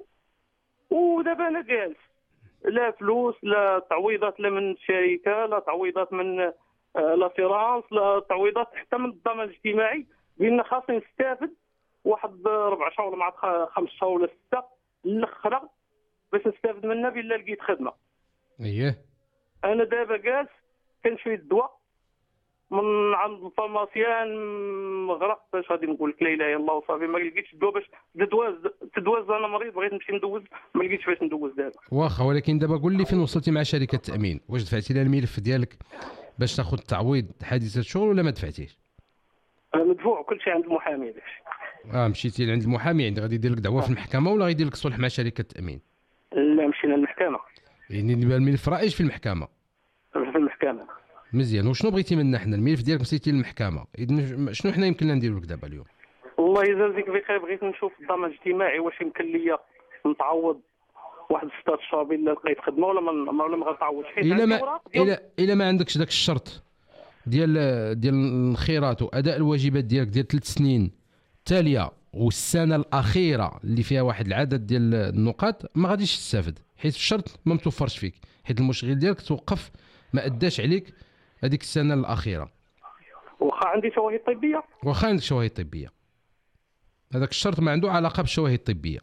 ودابا انا جالس لا فلوس لا تعويضات لا من الشركه لا تعويضات من آه لاسيرانس لا تعويضات حتى من الضمان الاجتماعي. قلنا خاصني نستافد واحد ربع شهور ولا مع خمس شهور ولا سته الاخرى باش نستافد منها بلا لقيت خدمه. اييه انا دابا جالس كنشري الدواء من عند الفارماسيان مغرق باش غادي نقول لك لا اله الا الله وصافي ما لقيتش الدواء باش تدواز تدواز. انا مريض بغيت نمشي ندوز ما لقيتش باش ندوز دابا. واخا ولكن دابا قول لي فين وصلتي مع شركه التامين؟ واش دفعتي لها الملف ديالك باش تاخذ تعويض حادثه الشغل ولا ما دفعتيش؟ مدفوع كل شيء عند المحامي باش. اه مشيتي عند المحامي عند غادي يدير لك دعوه في المحكمه ولا غيدير لك صلح مع شركه التامين؟ لا مشينا للمحكمه. يعني الملف رائج في المحكمه؟ في المحكمه مزيان. وشنو بغيتي منا حنا؟ الملف ديالك مشيتي للمحكمه، اذا شنو حنا يمكن لنا نديرو لك دابا اليوم؟ والله يجازيك بخير بغيت نشوف الضمان الاجتماعي واش يمكن لي نتعوض واحد ستة اشهر بلا لقيت خدمه ولا ما ولا ما غنتعوضش. حيت الا ما الا الا ما عندكش داك الشرط ديال ديال الخيرات واداء الواجبات ديالك ديال ثلاث سنين تاليه والسنه الاخيره اللي فيها واحد العدد ديال النقاط ما غاديش تستافد، حيت الشرط ما متوفرش فيك، حيت المشغل ديالك توقف ما اداش عليك هذيك السنه الاخيره. واخا عندي شواهد طبيه واخا عندك شواهد طبيه هذاك الشرط ما عنده علاقه بالشواهد الطبيه.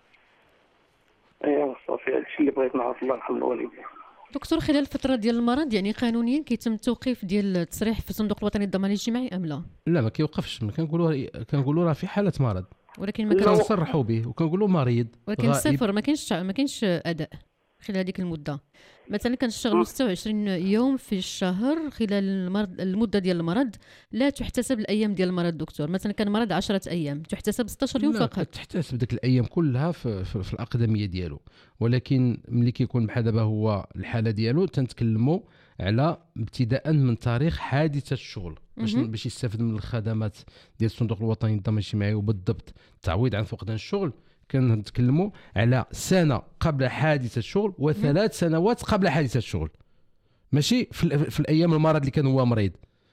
ايوا صافي هادشي اللي بغيت نعرف. الله يرحم الوالدين. دكتور خلال الفترة ديال المرض يعني قانونيا كيتم التوقيف ديال التصريح في الصندوق الوطني للضمان الاجتماعي ام لا؟ لا ما كيوقفش، ما كنقولوا كنقولوا راه في حالة مرض ولكن ما كنصرحوا به وكنقولوا مريض ولكن صفر ما كاينش ما كاينش اداء خلال هذيك المده. مثلا كنشتغلوا ستة وعشرين يوم في الشهر خلال المرض المده ديال المرض لا تحتسب الايام ديال المرض دكتور. مثلا كان مرض عشرة ايام تحتسب ستة عشر يوم فقط. لا تحتسب ديك الايام كلها في, في, في الاقدميه ديالو، ولكن ملي كيكون بحال دابا هو الحاله ديالو تنتكلموا على ابتداء من تاريخ حادثه الشغل باش باش يستافد من الخدمات ديال الصندوق الوطني للضمان الاجتماعي وبالضبط التعويض عن فقدان الشغل. كنتكلموا على سنه قبل حادثه الشغل وثلاث سنوات قبل حادثه الشغل، ماشي في, في الايام المرض اللي كان هو مريض.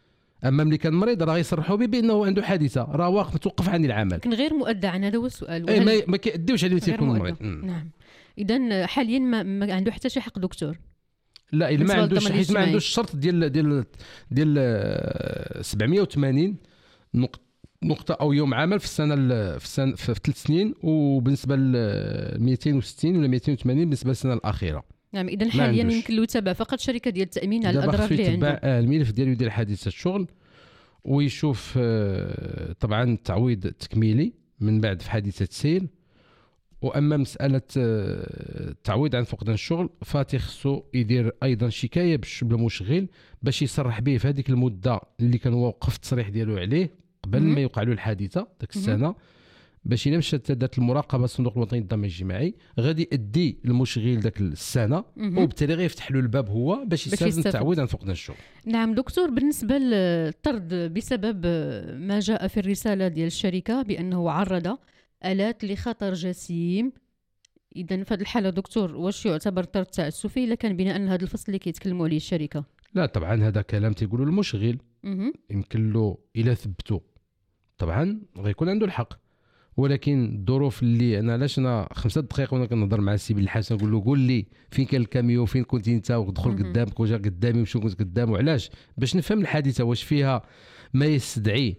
اما ملي كان مريض راه يصرحوا به بانه عنده حادثه، راه واقف متوقف عن العمل، لكن غير مؤدى عن هذا هو السؤال. اي ما, ما كيأديوش عليه تيكون مريض. نعم. اذا حاليا ما, ما عنده حتى شي حق دكتور. لا الا ما عندوش، حيت ما عندوش الشرط ديال ديال ديال سبعمية وثمانين نقطه او يوم عمل في السنه في السنه في ثلاث سنين، وبالنسبه ل مئتين وستين ولا مئتين وثمانين بالنسبه للسنه الاخيره. نعم. اذا حاليا يمكن له يتابع فقط شركه ديال التامين على الاضرار اللي عنده. يتبع الملف ديالو يدير حادثه الشغل ويشوف طبعا التعويض التكميلي من بعد في حادثه سير. واما مساله التعويض عن فقدان الشغل فتخصو يدير ايضا شكايه بالمشغل باش يصرح به في هذيك المده اللي كان وقف التصريح ديالو عليه قبل ما يوقع له الحادثه ديك السنه، باش الا مشات دات المراقبه الصندوق الوطني للضمان الاجتماعي غادي يدي المشغل داك السنه، وبالتالي غيفتح له الباب هو باش يستلزم التعويض عن فقدان الشغل. نعم دكتور، بالنسبه للطرد بسبب ما جاء في الرساله ديال الشركه بانه عرض آلات لخطر جسيم، اذا في هذه الحاله دكتور واش يعتبر طرد تعسفي الا كان بناء على هذا الفصل اللي كيتكلموا عليه الشركه؟ لا طبعا هذا كلام تيقولوا المشغل، يمكن له الى ثبتوا طبعا غيكون عنده الحق، ولكن الظروف اللي انا علاش انا خمسة دقائق وانا كنهضر مع السي بالحسن نقول له قول لي فين كان الكاميو، فين كنت انت، ودخل قدامك وجا قدامي وشو كنت قدام، وعلاش باش نفهم الحادثه واش فيها ما يستدعي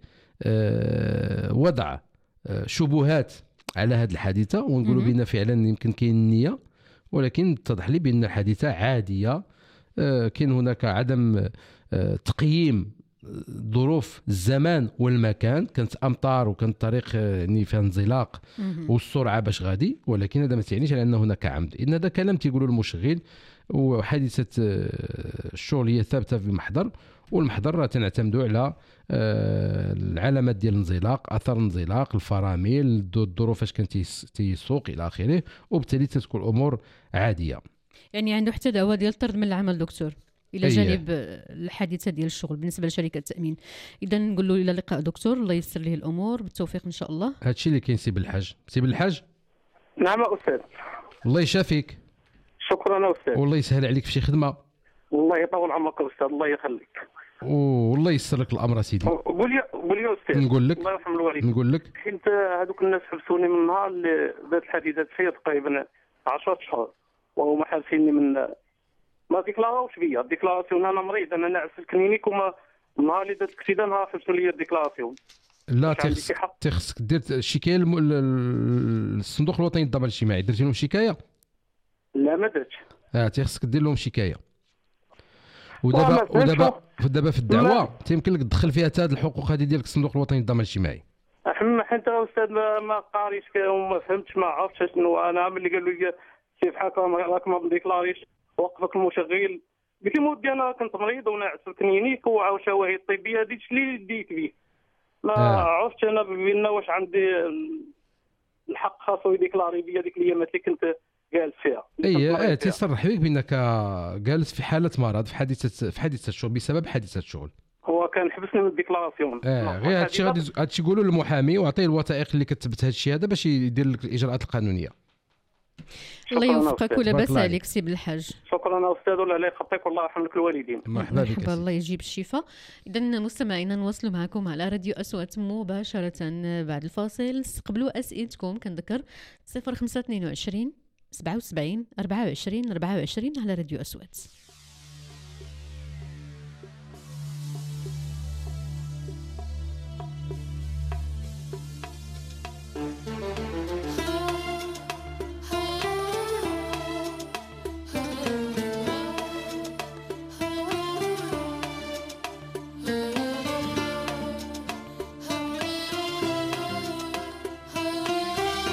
أه وضع أه شبهات على هذه الحادثه، ونقولوا بان فعلا يمكن كاين النيه، ولكن اتضح لي بان الحادثه عاديه. أه كاين هناك عدم أه تقييم ظروف الزمان والمكان، كانت امطار وكان الطريق يعني فيها انزلاق والسرعه باش غادي، ولكن هذا ما تعنيش على ان هناك عمد. ان هذا كلام تيقولوا المشغل، وحادثه الشغل هي ثابته في محضر، والمحضر راه تنعتمدوا على العلامات ديال الانزلاق، اثر الانزلاق، الفرامل، الظروف اش كان تيسوق الى اخره، وبالتالي تكون الامور عاديه. يعني عنده حتى دعوه ديال الطرد من العمل دكتور الى جانب الحادثه ديال الشغل بالنسبه لشركه التامين. اذا نقول له الى اللقاء دكتور، الله ييسر ليه الامور بالتوفيق ان شاء الله. هادشي اللي كاين سي بالحاج. سي بالحاج. نعم استاذ. الله يشافيك. شكرا استاذ. والله يسهل عليك في شي خدمه. الله يطول عمرك استاذ، الله يخليك. والله ييسر لك الامر سيدي. قول لي قول لي استاذ. نقول لك الله يرحم الوالدين. نقول لك حيت هذوك الناس حبسوني من النهار اللي ذات الحادثه فيها تقريبا عشرة اشهر، وهما حابسيني من ما ديكلاراوش بيا الديكلاراسيون. انا مريض، انا ناعس في الكلينيك، وما النهار اللي درت الاكسيدان نهار حبسوا لي الديكلاراسيون. لا تخصك تخصك دير شكايه للصندوق الوطني للضمان الاجتماعي. درتي لهم شكايه؟ لا ما درتش. اه تخصك دير لهم شكايه. ودابا ودابا ودابا في الدعوه تيمكن لك تدخل فيها حتى هذه الحقوق هذه ديالك الصندوق الوطني للضمان الاجتماعي. احنا حتى استاذ ما قاريش وما فهمتش، ما عرفتش شنو. انا ملي قالوا لي كيف حكم راك ما ديكلاريش وقفك المشغل، قلت له ودي انا كنت مريض وناعس في الكلينيك وعاو شواهد طبيه هذيك اللي ديت به، ما آه. عرفتش انا بان واش عندي الحق خاصو يديكلاري بيا ديك الايامات اللي كنت جالس فيها. اي اه تيصرح بك بانك جالس في حاله مرض في حادثه في حادثه الشغل بسبب حادثه الشغل. هو كان حبسني من الديكلاراسيون. اه غير هادشي غادي هادشي يقولوا للمحامي وعطيه الوثائق اللي كتثبت هذا الشيء هذا باش يدير لك الاجراءات القانونيه. الله يوفقك ولاباس عليك سي بالحاج. شكرا استاذ، الله يخطيك والله يرحم لك الوالدين. مرحبا بك. الله يجيب الشفاء. اذا مستمعينا نواصلوا معكم على راديو أصوات مباشره بعد الفاصل. استقبلوا اسئلتكم، كنذكر صفر خمسة اثنين وعشرين سبعة وسبعين أربعة وعشرين أربعة وعشرين على راديو أصوات.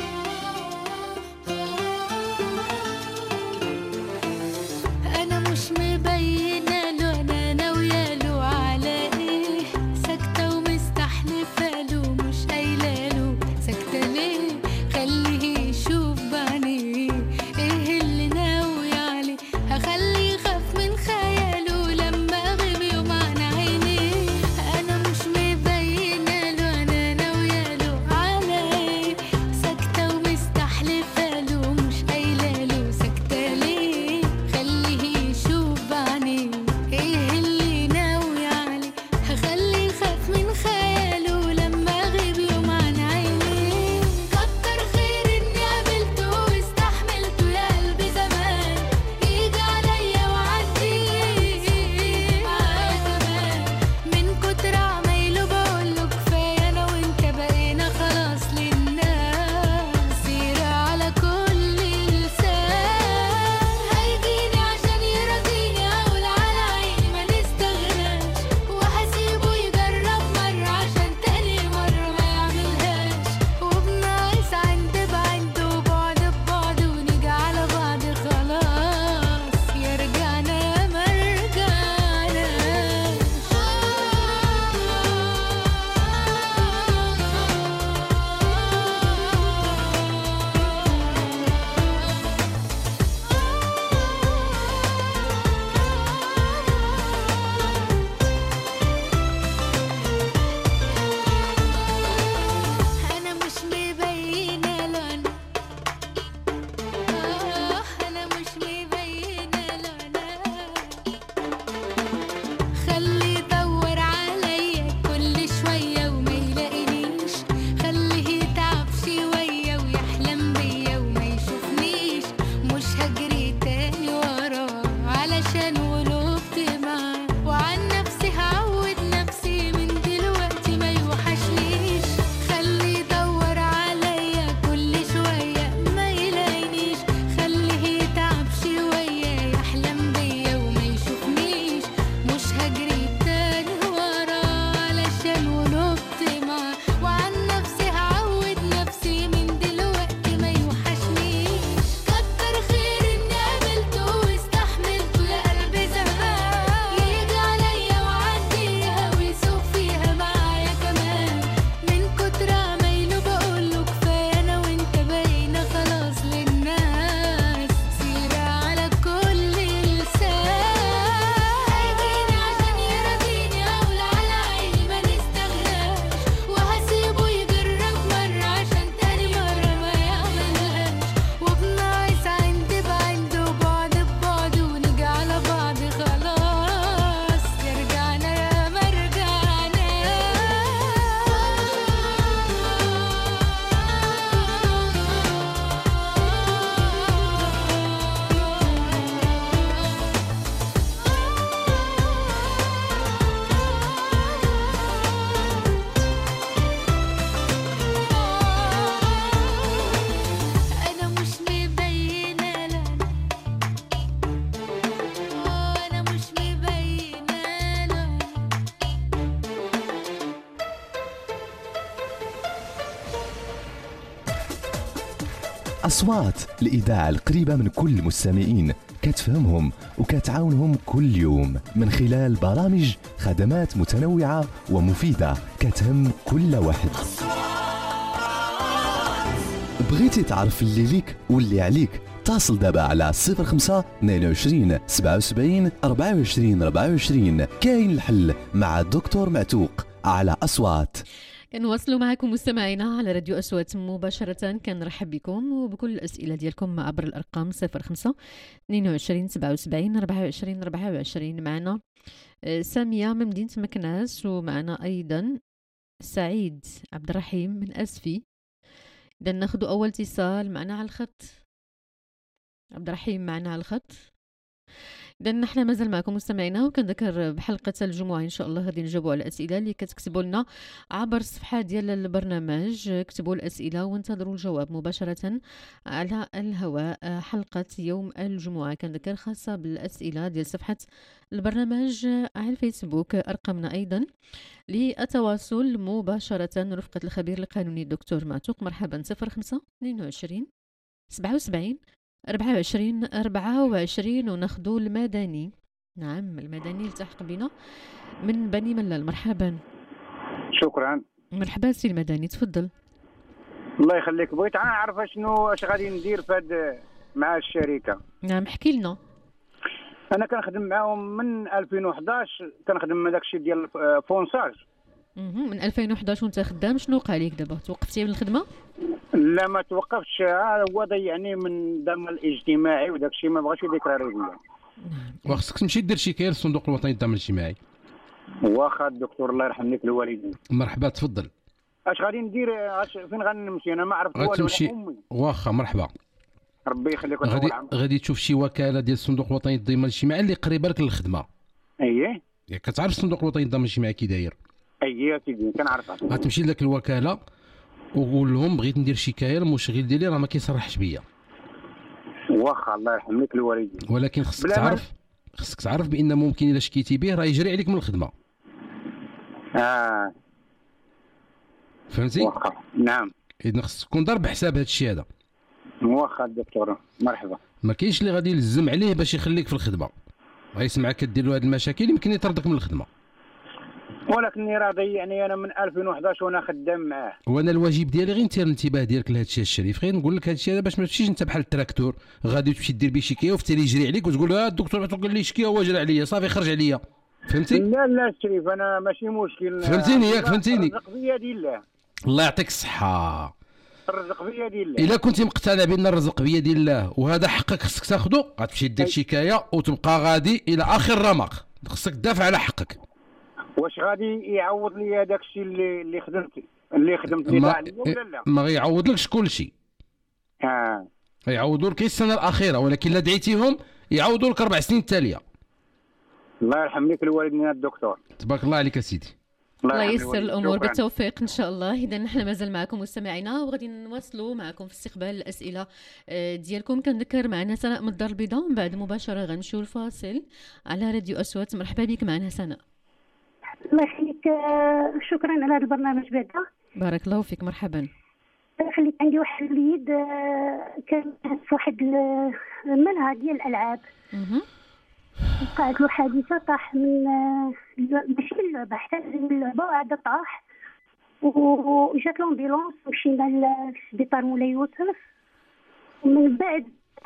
أنا مش أصوات الإذاعة القريبة من كل المستمعين، كتفهمهم وكتعاونهم كل يوم من خلال برامج خدمات متنوعة ومفيدة كتهم كل واحد. بغيتي تعرف اللي ليك واللي عليك؟ اتصل دابا على صفر خمسة اثنين وعشرين سبعة وسبعين أربعة وعشرين أربعة وعشرين. كاين الحل مع الدكتور معتوق على أصوات. كنواصلوا معكم مستمعينا على راديو أصوات مباشرة. كنرحب بكم وبكل الأسئلة ديالكم عبر الأرقام صفر خمسة اثنين وعشرين سبعة وسبعين أربعة وعشرين أربعة وعشرين. معنا سامية من مدينة مكناس، ومعنا أيضا سعيد عبد الرحيم من أسفي. إذا ناخذ أول اتصال معنا على الخط. عبد الرحيم معنا على الخط. إذا نحن مازال معكم مستمعينا، وكنذكر بحلقة الجمعة إن شاء الله غادي نجاوبوا على الأسئلة اللي كتكتبوا لنا عبر الصفحة ديال البرنامج. اكتبوا الأسئلة وانتظروا الجواب مباشرة على الهواء. حلقة يوم الجمعة كنذكر خاصة بالأسئلة ديال صفحة البرنامج على الفيسبوك. أرقامنا أيضا للتواصل مباشرة رفقة الخبير القانوني الدكتور معتوق. مرحبا. صفر خمسة اثنين وعشرين سبعة وسبعين أربعة وعشرين أربعة وعشرين. وناخذوا المدني. نعم المدني التحق بنا من بني ملال. مرحبا. شكرا. مرحبا سي المدني، تفضل. الله يخليك. بغيت انا نعرف شنو اش غادي ندير في هاد مع الشركه. نعم احكي لنا. انا كنخدم معاهم من ألفين وحداش، كنخدم هذاك الشيء ديال فونساج. من ألفين وحداش وانت خدام. شنو وقع لك دابا؟ توقفتي من الخدمه؟ لا ما توقفتش، هو ضيعني من الضمان الاجتماعي وداك الشيء ما بغاش يديكلاري ليا. وخصك تمشي دير شكايه للصندوق الوطني للضمان الاجتماعي. واخا الدكتور الله يرحم لك الوالدين. مرحبا تفضل. اش غادي ندير؟ اش فين غنمشي؟ انا ما عرفت والو. غتمشي واخا مرحبا. ربي يخليك. غادي غادي تشوف شي وكاله ديال الصندوق الوطني للضمان الاجتماعي اللي قريبه لك للخدمه. اييه ياك كتعرف الصندوق الوطني للضمان الاجتماعي كي داير؟ اييه سيدي كنعرفها. غتمشي لذاك الوكاله وقول لهم بغيت ندير شكايه المشغل ديالي راه ما كيصرحش بيا. واخا الله يرحم لك الوالدين. ولكن خصك تعرف خصك تعرف بان ممكن الا شكيتي به راه يجري عليك من الخدمه. اه فهمتي؟ واخا نعم. اذا خصك تكون ضارب حساب هذا الشيء هذا. واخا الدكتور مرحبا. ما كاينش اللي غادي يلزم عليه باش يخليك في الخدمه. غيسمعك كدير له هذه المشاكل يمكن يطردك من الخدمه. ولكني راضي يعني انا من ألفين وحداش وانا خدام معاه. وانا الواجب ديالي غير نثير الانتباه ديالك لهذا الشيء الشريف. غير نقول لك هذا الشيء هذا باش ما تمشيش انت بحال التراكتور غادي تمشي دير به شكايه وفي التالي يجري عليك وتقول اه الدكتور معتوق قال لي شكيه هو جرى عليا صافي خرج عليا. فهمتي؟ لا لا شريف انا ماشي مشكل. فهمتيني ياك فهمتيني. الرزق بيد الله. الله يعطيك الصحه. الرزق بيد الله. الا كنتي مقتنع بان الرزق بيد الله وهذا حقك خصك تاخذه غتمشي دير شكايه وتبقى غادي الى اخر رمق. خصك تدافع على حقك. واش غادي يعوض لي هذاك الشيء اللي اللي خدمت اللي خدمت لي عليه ولا لا؟ ما غيعوضلكش كل شيء. اه غيعوضوا لك السنه الاخيره، ولكن الا دعيتيهم يعوضوا لك اربع سنين التاليه. الله يرحم لك الوالدين الدكتور. تبارك الله عليك سيدي. الله ييسر الامور بالتوفيق ان شاء الله. اذا نحن مازال معكم مستمعينا وغادي نواصلوا معكم في استقبال الاسئله ديالكم. كنذكر معنا سناء من الدار البيضاء ومن بعد مباشره غنمشيو الفاصل على راديو اصوات. مرحبا بك معنا سناء. الله يخليك. شكرا على هذا البرنامج بعدا. بارك الله فيك. مرحبا. خليت عندي واحد الوليد كان في واحد الملهى ديال الالعاب. وقعت له حادثه طاح من ماشي اللعبه حتى اللعبه وعاد طاح وجات لومبيلونس ومشينا للسبيطار مولاي يوسف. ومن بعد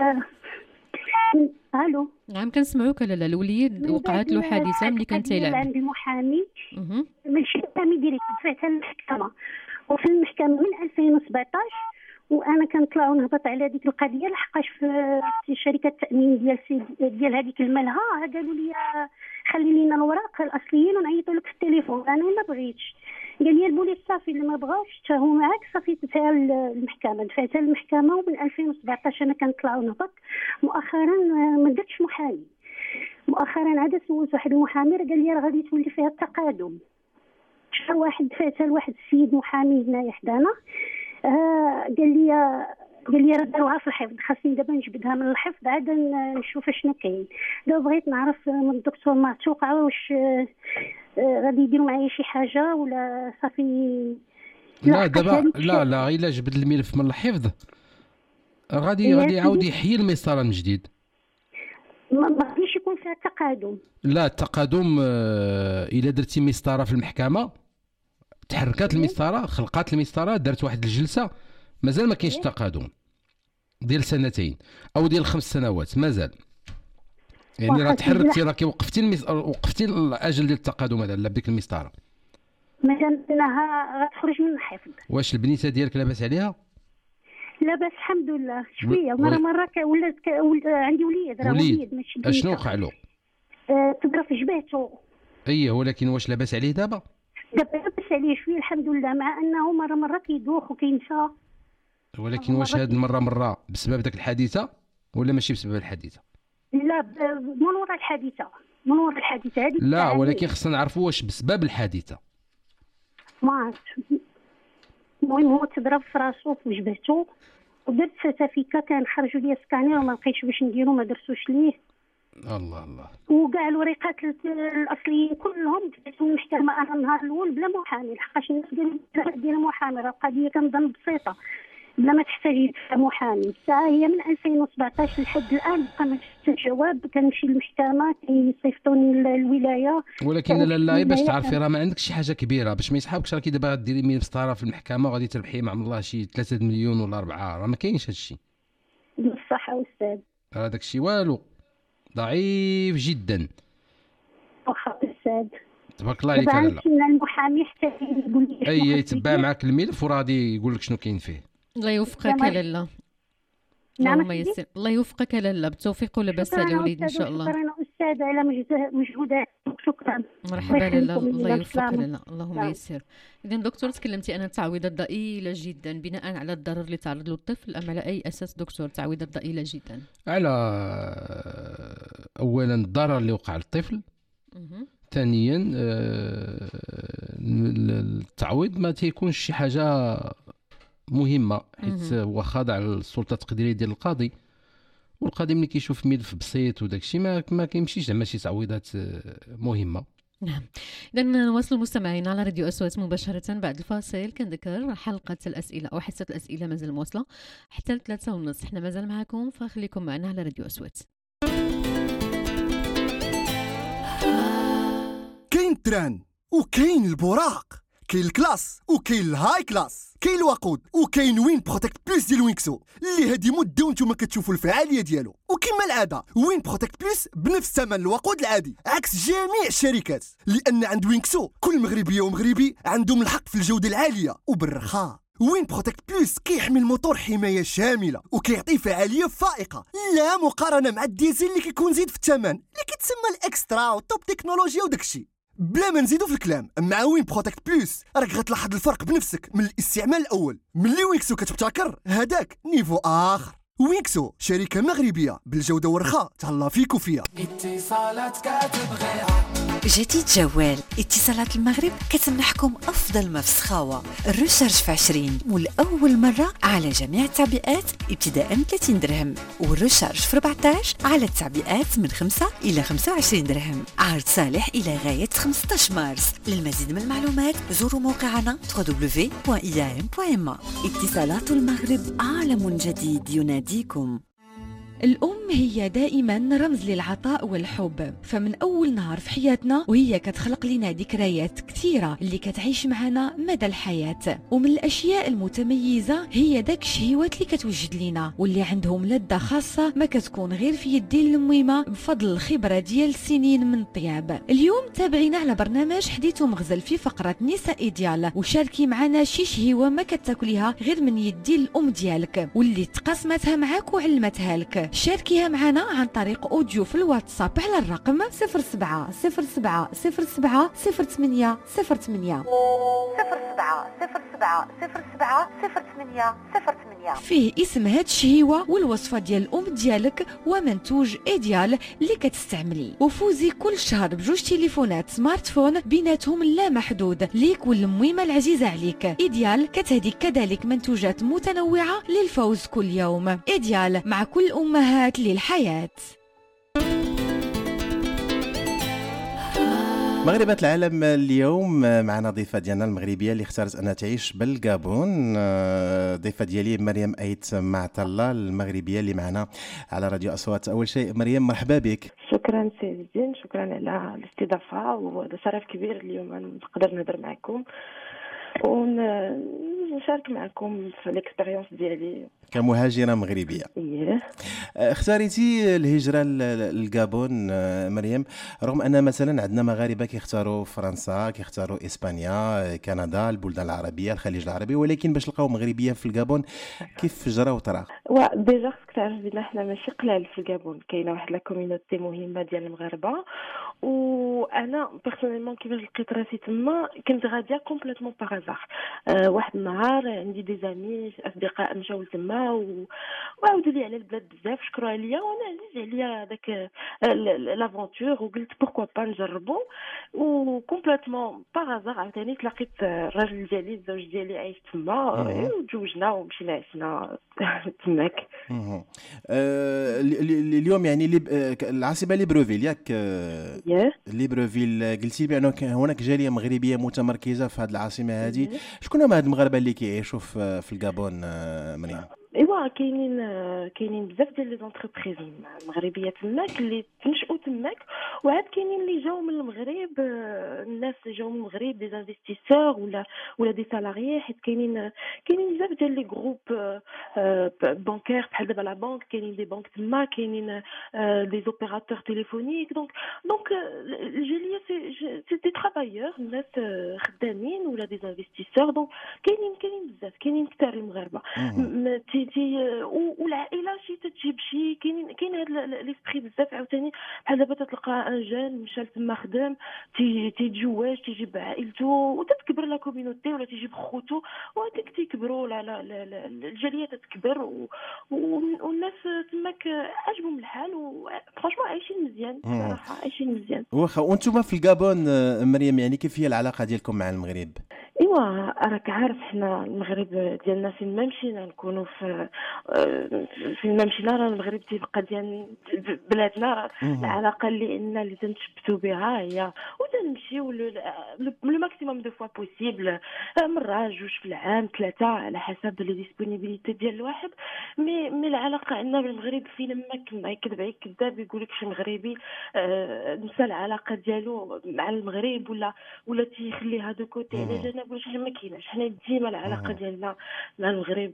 الو نعم كنسمعوك. لا لا الوليد وقعت له حادثه ملي كان تيلعب عند المحامي. ماشي المحامي ديريكت دفعتها للمحكمه. وفي المحكمه من ألفين وسبعطاش وانا كنطلع ونهبط على هذيك القضيه لحقاش في شركه التامين ديال ديال هذيك الملهى قالوا لي خلي لينا الوراق الاصليين ونعيطوا لك في التليفون. انا ما بغيتش. قال لي البوليس صافي اللي ما بغاش حتى هو معاك صافي دفعها للمحكمه. دفعتها للمحكمه ومن ألفين وسبعطاش انا كنطلع ونهبط. مؤخرا ما درتش محامي. مؤخرا عاد سولت واحد المحامي قال لي راه غادي تولي فيها التقادم. شحال واحد دفعتها لواحد السيد محامي هنايا حدانا. آه قال لي قال لي راه داروها في الحفظ خاصني دابا نجبدها من الحفظ عاد نشوف شنو كاين. دابا بغيت نعرف من الدكتور معتوق واش آه غادي يديروا معايا شي حاجه ولا صافي. لا دابا لا لا الا جبد الملف من الحفظ غادي غادي يعاود يحيي المسطره من جديد. ما ما غاديش يكون فيها تقادم. لا التقادم آه، الا درتي مسطره في المحكمه تحركات المسطره خلقات المسطره دارت واحد الجلسه مازال ما كاينش تقادم ديال سنتين او ديال خمس سنوات مازال، يعني راه تحركتي راكي وقفتي المس... وقفتي الاجل ديال التقادم هذا لا بديك المسطره. مادام انها غتخرج من الحفظ. واش البنيته ديالك لاباس عليها؟ لاباس الحمد لله شويه مره مره ولات ك... ول... عندي وليد راه وليد ماشي بنيته. اشنو وقع له؟ أه... تضرب في جبهته. ايه ولكن واش لاباس عليه دابا؟ دابا لاباس عليه شويه الحمد لله، مع انه مره مره كيدوخ وكينسى. ولكن واش هاد المره مره بسبب داك الحادثه ولا ماشي بسبب الحادثه؟ لا ب... من وراء الحادثه من وراء الحادثه هذه. لا ولكن خصنا نعرفوا واش بسبب الحادثه. ما عرفتش. المهم هو تضرب في راسو في جبهته ودرت سيرتيفيكا، كنخرجوا ليا سكانير وما لقيتش باش نديرو ما درتوش ليه. الله الله. وكاع الوريقات الاصليين كلهم دفعتهم المحكمه انا النهار الاول بلا محامي، لحقاش الناس قالوا دير محامي، راه القضيه كنظن بسيطه بلا ما تحتاج محامي. الساعه هي من ألفين وسبعطاش لحد الان بقى ما شفتش جواب، كنمشي للمحكمه كيصيفطوني الولايه. ولكن لا لا باش تعرفي راه ما عندك شي حاجه كبيره باش ما يسحبكش، راكي دابا غديري مية مسطره في المحكمه وغادي تربحي مع الله شي ثلاثة مليون ولا أربعة، راه ما كاينش هذا الشيء. بالصحه استاذ. راه داك الشيء والو ضعيف جدا. واخا استاذ تبارك الله عليك. لا لا المحامي حتى يقول لي اي يتبع معك الملف وراه غادي يقول لك شنو كاين فيه. الله يوفقك لاله. اللهم يسر. الله يوفقك لاله بالتوفيق ولاباس على وليد ان شاء الله. شكرا استاذ على مجهوداتك. شكرا. مرحبا لاله الله يوفقك لاله اللهم يسر. اذا دكتور تكلمتي عن التعويضات ضئيله جدا بناء على الضرر اللي تعرض له الطفل، ام على اي اساس دكتور تعويضات ضئيله جدا؟ على اولا الضرر اللي وقع للطفل، ثانيا التعويض ما تيكونش شي حاجه مهمه حيت هو خاضع للسلطه التقديريه ديال القاضي، والقاضي ملي كيشوف ملف بسيط وداك الشيء ما ما كيمشيش زعما شي تعويضات مهمه. نعم. اذا نواصل المستمعين على راديو أصوات مباشره بعد الفاصل. كنذكر حلقه الاسئله او حصه الاسئله مازال مواصله حتى الثلاثة ونص، احنا مازال معكم فخليكم معنا على راديو أصوات. كاين التران وكاين البراق، كاين الكلاس وكاين الهاي كلاس، كاين الوقود وكاين وين بروتكت بلس ديال وينكسو اللي هادي مده وانتم كتشوفوا الفعاليه ديالو. وكما العاده وين بروتكت بلس بنفس ثمن الوقود العادي عكس جميع الشركات، لان عند وينكسو كل مغربيه ومغربي عندهم الحق في الجوده العاليه وبالرخاء. وين بروتكت بلس كيحمي الموتور حمايه شامله وكيعطي فعاليه فائقه لا مقارنه مع الديزل اللي كيكون زيد في الثمن اللي كيتسمى الاكسترا وتوب تكنولوجيا وداكشي. بلا ما نزيدو في الكلام، مع وين بروتكت بلس راك غتلاحظ الفرق بنفسك من الاستعمال الاول. ملي وينكسو كتبتكر هذاك نيفو اخر. وينكسو شركه مغربيه بالجوده والرخاء، تهلا فيك وفيها. اتصالات كتبغيها جديد جوال اتصالات المغرب كتمنحكم أفضل ما في السخاوة، الريشارج في عشرين ولأول مرة على جميع التعبئات ابتداء من ثلاثين درهم، والريشارج في أربعطاش على التعبئات من خمسة إلى خمسة وعشرين درهم. عرض صالح إلى غاية خمسة عشر مارس. للمزيد من المعلومات زوروا موقعنا دبليو دبليو دبليو دوت إي آر إم دوت إم. اتصالات المغرب، عالم جديد يناديكم. الأم هي دائما رمز للعطاء والحب، فمن أول نهار في حياتنا وهي كتخلق لنا ذكريات كثيرة اللي كتعيش معنا مدى الحياة. ومن الأشياء المتميزة هي داك الشهيوات اللي كتوجد لنا واللي عندهم لذة خاصة ما كتكون غير في يدين الميمة بفضل الخبرة ديال سنين من الطياب. اليوم تابعينا على برنامج حديث ومغزل في فقرة نساء ايديال، وشاركي معنا شي شهيوة ما كتاكليها غير من يدين الأم ديالك واللي تقاسمتها معاك وعلمتها لك. شاركيها معنا عن طريق اوديو في الواتساب على الرقم صفر سبعة صفر سبعة صفر سبعة صفر ثمانية صفر ثمانية صفر سبعة صفر سبعة صفر سبعة صفر ثمانية صفر ثمانية. فيه اسم هاد الشهيوة والوصفة ديال الأم ديالك ومنتوج ايديال اللي كتستعملي، وفوزي كل شهر بجوج تليفونات سمارت فون بيناتهم لا محدود ليك والميمة العزيزة عليك. ايديال كتهديك كذلك منتوجات متنوعة للفوز كل يوم. ايديال مع كل أمهات للحياة. مغربات العالم اليوم معنا ضيفة ديالنا المغربية اللي اختارت أنها تعيش بالغابون. ضيفة ديالي مريم أيت معطلة المغربية اللي معنا على راديو أصوات. أول شيء مريم مرحبا بك. شكرا سي الدين، شكرا على الاستضافة، وهذا شرف كبير اليوم نقدر نهضر معكم ونشارك معكم في الاكسبيريونس ديالي كمهاجرة مغربية. إيه. اختاريتي الهجرة للغابون مريم، رغم أن مثلا عندنا مغاربة كيختاروا فرنسا، كيختاروا إسبانيا، كندا، البلدان العربية، الخليج العربي، ولكن باش نلقاو مغربية في الغابون كيف جرى وطرا؟ وديجا خصك تعرف بلي حنا ماشي قلال في الغابون، كاينه واحد لا كوميونيتي مهمه ديال المغاربه، وانا بيرسونيلمون كيفاش لقيت راسي تما كنت غاديه كومبليتمون باغازار. أه واحد النهار عندي دي زامي اصدقاء مشاو تما وعاودوا لي على البلاد بزاف، شكروا عليا وانا عزيز عليا داك لافونتور وقلت بوركوا با نجربو، وكومبليتمون باغازار عاوتاني تلاقيت الراجل ديالي الزوج ديالي عايش تما وتزوجنا ومشينا عشنا تماك. أه اليوم يعني العاصمه ليبروفيل ياك؟ ليبروفيل قلتي بانه هناك جاليه مغربيه متمركزه في هذه العاصمه هذه، شكون هما هاد المغاربه اللي كيعيشوا في في الغابون مريم؟ ايوا كاينين كاينين بزاف ديال لي زونتربريز مغربيه تماك اللي تنشؤوا تماك، وعاد كاينين اللي جاو من المغرب، الناس اللي جاو من المغرب دي انفستيسور ولا ولا دي سالاريي، حيت كاينين كاينين بزاف ديال لي جروب بانكير بحال دابا لا بانك، كاينين دي بانك تما، كاينين دي اوبيراتور تيليفونيك. دونك دونك الجاليه سي سي دي ترافايور، الناس خدامين ولا دي انفستيسور، دونك كاينين كاينين بزاف، كاينين كثار المغاربه. تي والعائله شي تجيب شي، كاين كاين هذا ليسبري بزاف عاوتاني، بحال دابا تلقى ان جان مشى تما خدام تي تيتزوج تيجيب عائلته وتتكبر لا كوميونيتي ولا تيجيب خوتو وهذيك تيكبروا، لا لا لا الجاليه تتكبر والناس تماك عجبهم الحال وفرانشمون عايشين مزيان صراحه، عايشين مزيان. واخا وانتم في الغابون مريم يعني كيف هي العلاقه ديالكم مع المغرب؟ ايوا راك عارف حنا المغرب ديالنا فين ما مشينا نكونوا في فين ما مشينا راه المغرب تيبقى ديال بلادنا. العلاقه اللي عندنا اللي تنشبتوا بها هي وتنمشيو لو ماكسيموم دو فوا بوسيبل، مره جوج في العام، ثلاثه على حسب لي ديسپونيبيليتي ديال الواحد. مي مي العلاقه عندنا بالمغرب فين ما كنا يكذب عليك كذاب يقول لك شي مغربي آه نسى العلاقه ديالو مع المغرب ولا ولا تيخليها دو كوتي على جنب ولا شي، ما كايناش. حنا ديما العلاقه ديالنا مع المغرب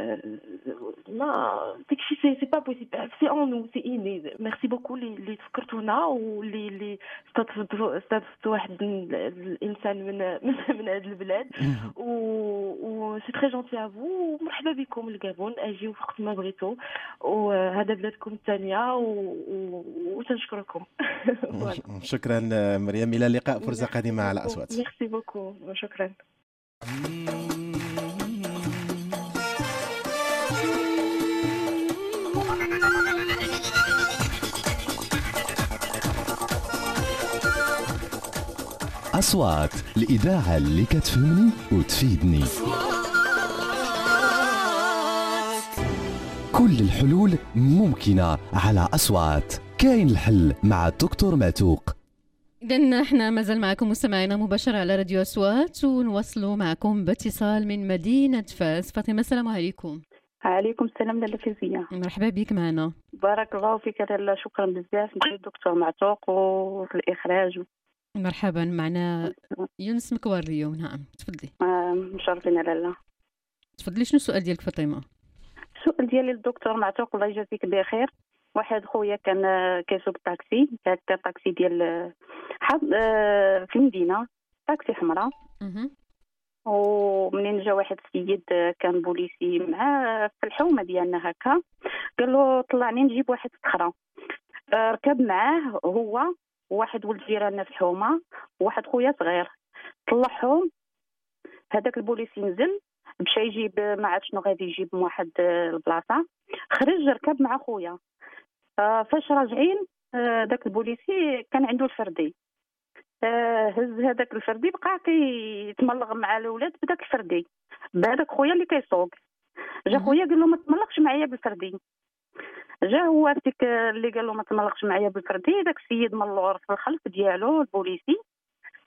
ما داكشي سي سي با بوسيبل، سي اون نو، سي اني. ميرسي بوكو اللي تفكرتونا واللي اللي استضفتوا استضفتوا واحد الانسان من من, من هذه البلاد، و سي تري جونتي افو، ومرحبا بكم الغابون، اجيو في وقت ما بغيتوا، وهذا بلادكم الثانيه وتنشكركم. شكرا مريم، الى اللقاء، فرصه قادمه على اصوات. ميرسي بوكو، شكرا. أصوات الإذاعة اللي كتفهمني وتفيدني. كل الحلول ممكنة على أصوات. كاين الحل مع الدكتور معتوق. إذن احنا مازال معكم مستمعينا مباشرة على راديو أصوات، ونواصلوا معكم باتصال من مدينة فاس. فاطمة السلام عليكم. عليكم السلام لاله فيزيا، مرحبا بك معنا. بارك الله فيك لاله، شكرا بزاف الدكتور معتوق وفي الإخراج. مرحبا، معنا يونس مكوار اليوم. نعم تفضلي. آه مشرفين لاله. تفضلي، شنو السؤال ديالك فاطمة؟ السؤال ديالي للدكتور معتوق الله يجازيك بخير. واحد خويا كان كيسوق طاكسي، هكا طاكسي ديال حظ في المدينه، طاكسي حمراء. ومنين جا واحد السيد كان بوليسي معاه في الحومه ديالنا هكا، قال له طلعني نجيب واحد الصخره. ركب معاه هو وواحد ولد جيراننا في الحومه وواحد خويا صغير، طلعهم. هذاك البوليسي نزل مشى يجيب ما عرف شنو غادي يجيب من واحد البلاصه، خرج ركب مع خويا. آه فاش راجعين آه داك البوليسي كان عنده الفردي، آه هز هذاك الفردي بقى كيتملغ مع الاولاد بداك الفردي بهذاك خويا اللي كيسوق. جا خويا قال له ما تملغش معايا بالفردي. جا هو ديك اللي قال له ما تملغش معايا بالفردي، داك السيد ملور في الخلف ديالو البوليسي،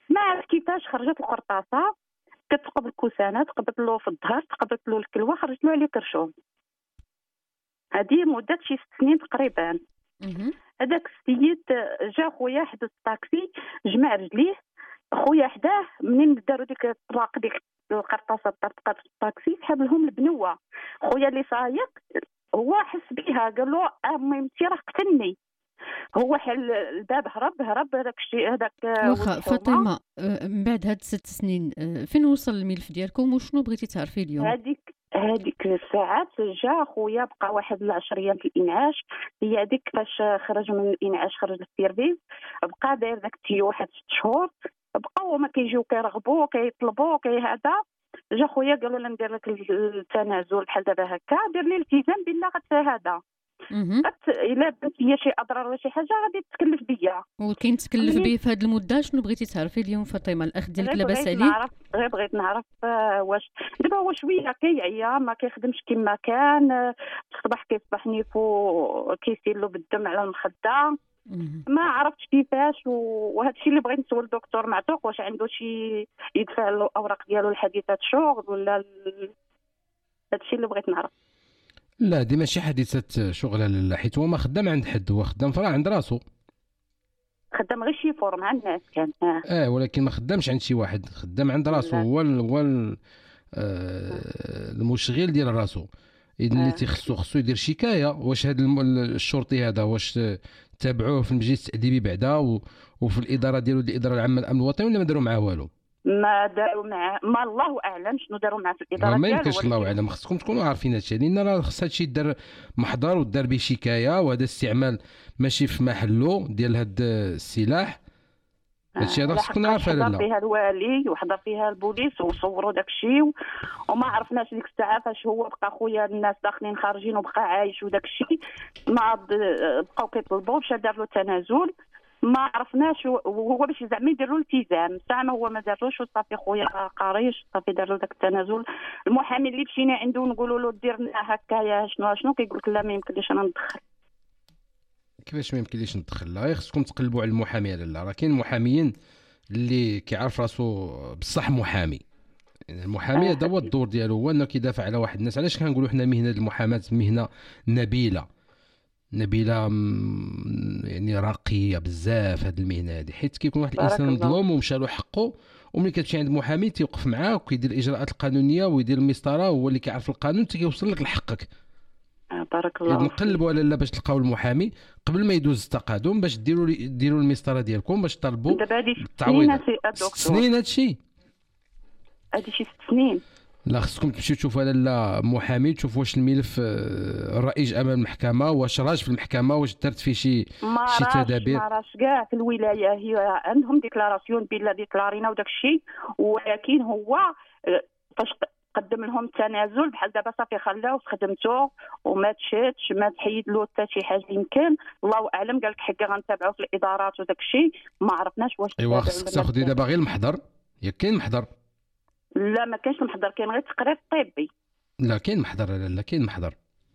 ما عرف كيفاش خرجت القرطاسه، كتقبض الكوسانه، تقبض له في الظهر، تقبض له الكلوه، خرجت له عليه كرشوم. هذه مده شي ست سنين تقريبا. هذاك السيد جا خويا حدث الطاكسي، جمع رجليه، خويا حداه، منين داروا ديك الطراق ديك القرطاسه طرطقات في الطاكسي، سحب لهم البنوه. خويا اللي سايق هو حس بها، قال له امي انت راه قتلني. هو حل الباب، هرب هرب هذاك الشيء هذاك. واخا فاطمه، من بعد هاد ست سنين فين وصل الملف ديالكم وشنو بغيتي تعرفي اليوم؟ هذيك هذيك الساعات جا خويا بقى واحد العشر ايام في الانعاش. هي هذيك فاش خرج من الانعاش، خرج للسيرفيس، بقى داير داك التيو واحد ست شهور، بقاو هما كيجيو كيرغبوا كيطلبوا كي هذا. جا خويا قال له ندير لك التنازل بحال دابا هكا، دير لي الالتزام بالله غتهذا. الا بانت هي شي اضرار ولا شي حاجه غادي تكلف بيا. وكاين تكلف بيه في هذه المده. شنو بغيتي تعرفي اليوم فاطمه؟ الاخ ديالك لاباس عليه؟ نعرف غير بغيت نعرف واش دابا هو شويه كيعيا، ما كيخدمش كما كان، الصباح كيصبح نيفو كيسير له بالدم على المخده. ما عرفتش كيفاش، وهذا الشيء اللي بغيت نسول الدكتور معتوق، واش عنده شي يدفع له الاوراق ديالو لحديثه شغل ولا ال... هذا الشيء اللي بغيت نعرف. لا دي ماشي حديثه شغل، لا، حيت هو ما خدام عند حد، هو خدام فرا عند راسو، خدام غير شي فور مع الناس كان. اه, آه ولكن ما خدامش عند شي واحد، خدام عند راسو. هو هو آه المشغل ديال راسو. اذا اللي تيخصو خصو يدير شكايه. واش هذا الشرطي هذا واش تابعوه في المجلس التأديبي بعدا وفي الاداره ديالو ديال الاداره العامه للامن الوطني، ولا ما داروا معاه والو؟ ما داروا معاه، ما الله اعلم شنو داروا معاه في الاداره ديالو. ما يمكنش الله اعلم، خصكم تكونوا عارفين هذا الشيء، لان راه خص هذا الشيء يدار محضر ودار به شكايه، وهذا استعمال ماشي في محله ديال هذا السلاح. هادشي هذا خصكم عارفين. لا حضر فيها الوالي وحضر فيها البوليس وصوروا داك الشيء، وما عرفناش ديك الساعه فاش هو بقى خويا الناس داخلين خارجين وبقى عايش وداك الشيء، ما بقاو كيطلبوا باش دار له تنازل. ما عرفناش وهو باش زعما يدير له التزام، ساعه ما هو ما داروش وصافي خويا قاريش صافي دار له داك التنازل. المحامي اللي مشينا عنده نقولوا له دير لنا هكايا شنو شنو، كيقول لك لا ما يمكنليش انا ندخل. كيفاش ما يمكنليش ندخل؟ لا خصكم تقلبوا على المحامي. لا راه كاين محاميين اللي كيعرف راسو بصح محامي. المحامي هذا هو الدور ديالو، هو انه كيدافع على واحد الناس. علاش كنقولوا حنا مهنه المحاماه مهنه نبيله نبيله يعني راقيه بزاف هذه المهنه هذه، حيت كيكون واحد الانسان مظلوم ومشى له حقه، وملي كتمشي عند محامي تيوقف معاه وكيدير الاجراءات القانونيه ويدير المسطره، هو اللي كيعرف القانون تيوصل لك لحقك. بارك الله. نقلبوا على لا باش تلقاو المحامي قبل ما يدوز التقادم، باش ديروا ديروا المسطره ديالكم، باش طالبوا دابا هذه سنين سنين هذا الشيء، هذه شي ست سنين. لا خصكم تمشيو تشوفوا على لا محامي، تشوفوا واش الملف الرئيج امام المحكمه، واش راج في المحكمه، واش درت فيه شي شي تدابير. ما راش كاع في الولايه، هي عندهم ديكلاراسيون بلا ديكلارينا وداك الشيء، ولكن هو فاش قدم لهم التنازل بحال دابا صافي خلاو في خدمته وما تشاتش، ما تحيد له حتى شي حاجه. يمكن الله اعلم، قال لك حكا غنتابعوا في الادارات وداك الشيء، ما عرفناش واش. ايوا خصك تاخذي دابا غير المحضر، ياك كاين محضر؟ لا ما كاينش المحضر، كاين غير التقرير الطبي. لا كاين محضر، لا لا كاين محضر.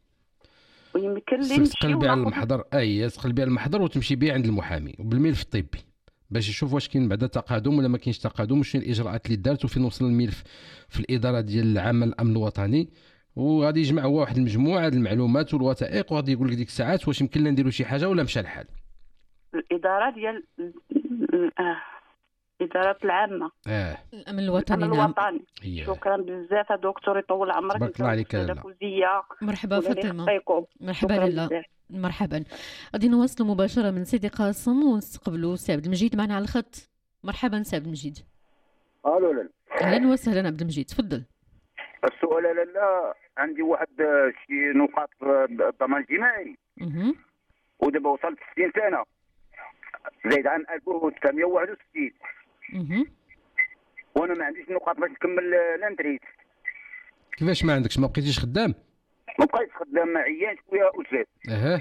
ويمكن لي نمشي تقلبي على المحضر، اي تقلبي على المحضر وتمشي بيه عند المحامي وبالملف الطبي باش يشوف واش كاين بعدا تقادم ولا ما كاينش تقادم، وشنو الاجراءات اللي دارت وفين وصل الملف في الاداره ديال العامه للامن الوطني. وغادي يجمع هو واحد المجموعه ديال المعلومات والوثائق، وغادي يقول لك ديك الساعات واش يمكن لنا نديروا شي حاجه ولا مشى الحال. الاداره ديال اه الاداره العامه اه الامن الوطني. الامن الوطني. شكرا بزاف دكتور، يطول عمرك. بارك الله عليك. مرحبا فاطمه. مرحبا لاله. مرحبا. غادي نواصلوا مباشره من سيدي قاسم ونستقبلوا سي عبد المجيد معنا على الخط. مرحبا سي عبد المجيد. الو لاله. اهلا وسهلا عبد المجيد، تفضل. السؤال لاله، عندي واحد شي نقاط الضمان الجماعي اها ودابا وصلت ستين سنه زايد عن ألف وتسعمائة وواحد وستين اها وانا ما عنديش نقاط باش نكمل لانتريت. كيفاش ما عندكش؟ ما بقيتيش خدام؟ ما بقيتش خدام، عيان شويه وسيت. اها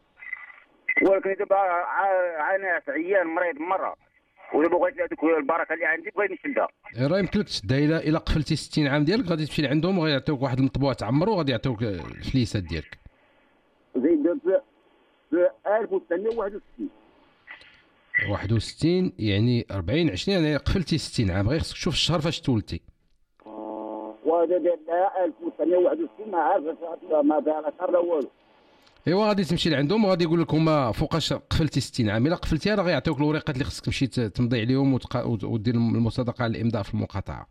ولكن دابا عانيت عيان مريض مره، ودابا بغيت هذوك البركه اللي عندي بغيت نشدها. راه يمكن لك تشدها الا الا قفلتي ستين عام ديالك، غادي تمشي لعندهم وغيعطيوك واحد المطبوع تعمرو وغادي يعطيوك الفليسات ديالك. زايد في ألف وتسعمائة وواحد وستين. واحد وستين يعني أربعين عشرين يعني قفلتي ستين عام، غير خصك تشوف الشهر فاش تولدتي. وهذا ديال ألف وتسعمية وواحد وستين ما عارف ما فيها شهر والو. ايوا غادي تمشي لعندهم وغادي يقول لك هما فوقاش قفلتي ستين عام، الا قفلتيها راه غيعطيوك الوريقات اللي خصك تمشي تمضي عليهم وتق... ودير المصادقه على الامضاء في المقاطعه.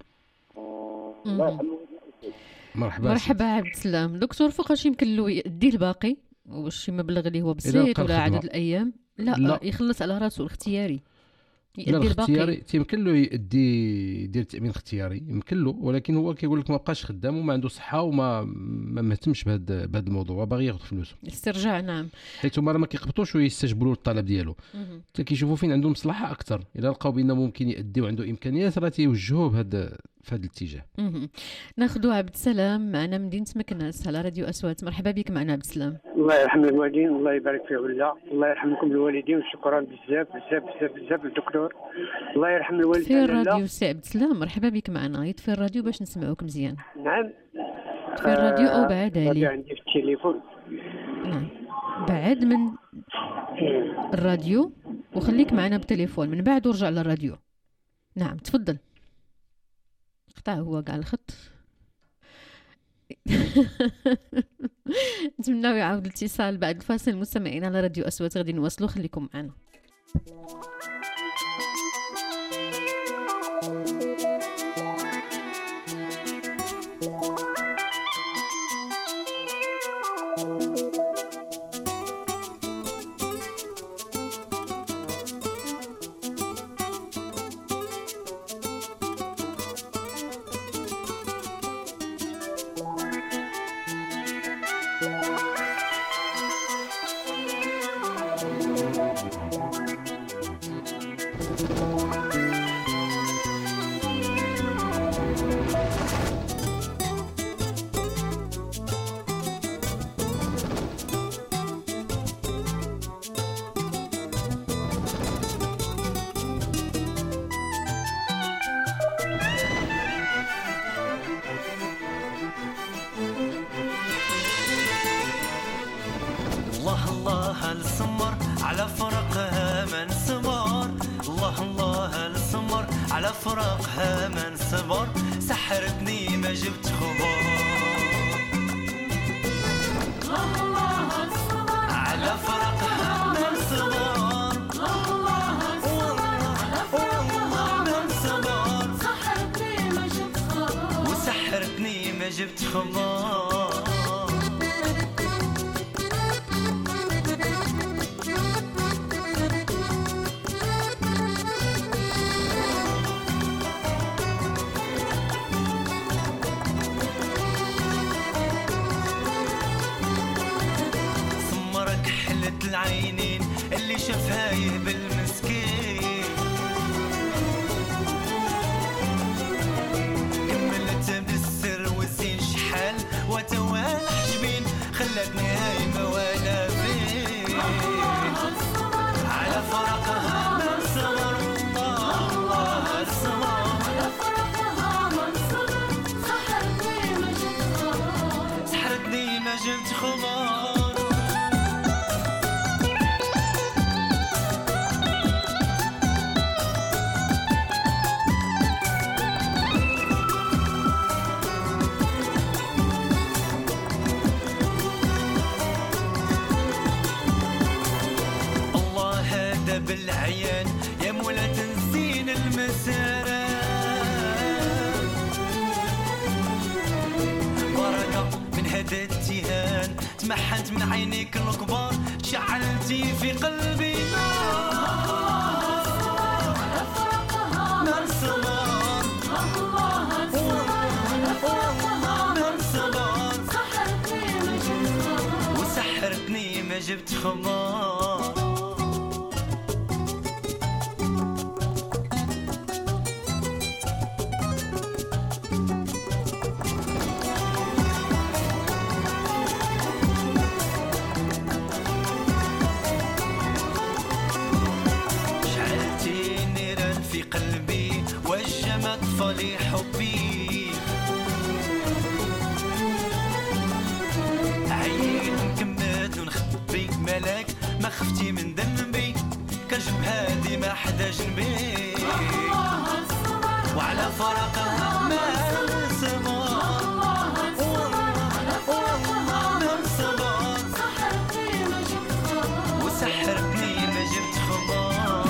مرحبا مرحبا عبد السلام. دكتور فوقاش يمكن له يدي الباقي واش مبلغ اللي هو بسيط ولا عدد الايام؟ لا, لا يخلص على راسه الاختياري. لا الاختياري تيمكن له يدي يدير التامين الاختياري يمكن له، ولكن هو كيقول لك ما بقاش خدام وما عنده صحه وما ما مهتمش بهذا بهذا الموضوع وباغي ياخذ فلوسه. استرجاع نعم. حيت هما ما كيقبطوش ويستجبوا له الطلب ديالو، حتى كيشوفوا فين عندهم مصلحه اكثر. الا لقاو بان ممكن يأدي وعنده امكانيات راه تيوجهوه بهذا في هذا الاتجاه. ناخذوا عبد السلام معنا من مدينه مكناس على راديو اصوات. مرحبا بك معنا عبد السلام. الله يرحم الوالدين، الله يبارك فيه ولا الله يرحمكم الوالدين، وشكرا بزاف بزاف بزاف بزاف للدكتور. الله يرحم الوالدين. في الراديو سي عبد السلام. مرحبا بك معنا. يطفي الراديو باش نسمعوك مزيان. نعم في الراديو او بعد عليه؟ عندي في التليفون. نعم بعد من الراديو وخليك معنا بالتليفون من بعد ورجع للراديو. نعم تفضل. قطع هو كاع الخط. نتمنى يعاود الاتصال بعد الفاصل. مستمعين على راديو أصوات غادي نواصلوا، خليكم معنا. العينين اللي شفايه بالمسكين، كملت بالسر والزين شحال وتوالح جبين، خلتني هايمة وانا فين على فرقها من صغر. الله الله الصبر على فرقها من صغر، سحرتني ما جبت خبر، سحرتني ما جبت خبر. بالعيان يا مولا تنسين المسارة، بركة من هذا التهان تمحنت من عينيك الكبار، شعلتي في قلبي نار نار صبر. نار صبر وسحرتني ما جبت خبر. قلبي وجمت فلي حبي، عين مكمد ونخبي ملاك مخفي على حدا جنبي وعلى فراقها ما نصبر وسحرتني ما جبت خبر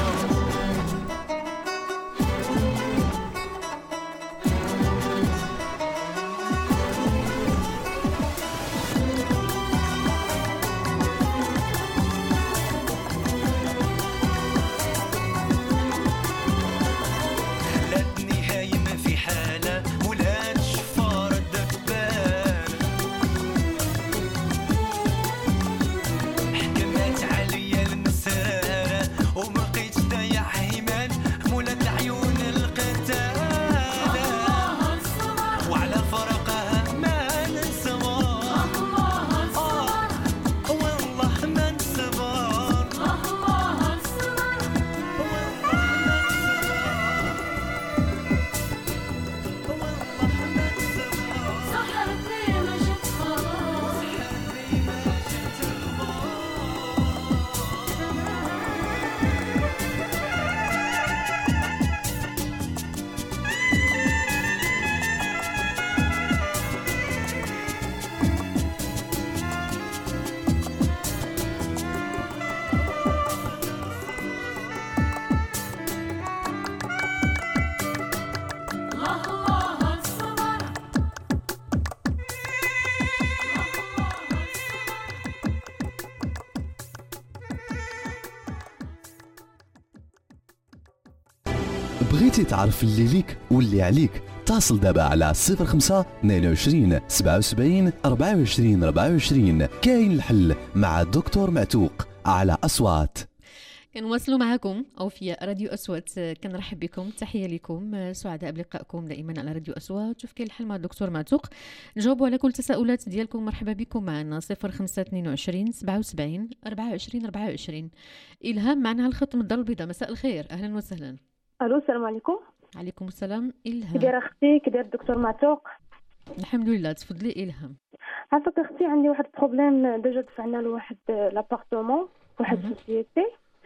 بغيتي تعرف اللي ليك واللي عليك؟ اتصل دابا على صفر خمسة اثنين وعشرين سبعة وسبعين أربعة وعشرين أربعة وعشرين. كاين الحل مع دكتور معتوق على أصوات. كنواصلوا معكم أو في راديو أصوات. كنرحب بكم، تحية لكم، سعداء بلقائكم دائما على راديو أصوات. شوف كاين الحل مع الدكتور معتوق، نجاوبوا على كل التساؤلات ديالكم. مرحبا بكم معنا صفر خمسة اثنين وعشرين سبعة وسبعين أربعة وعشرين أربعة وعشرين. إلهام معنا على الخط من الدار البيضاء، مساء الخير، أهلا وسهلا. الو السلام عليكم. عليكم السلام. إلهام، كي دايره اختي؟ كي داير الدكتور معتوق؟ الحمد لله. تفضلي إلهام. عرفتك اختي، عندي واحد البروبليم. ديجا دفعنا لواحد لابارتمون واحد سوسيتي.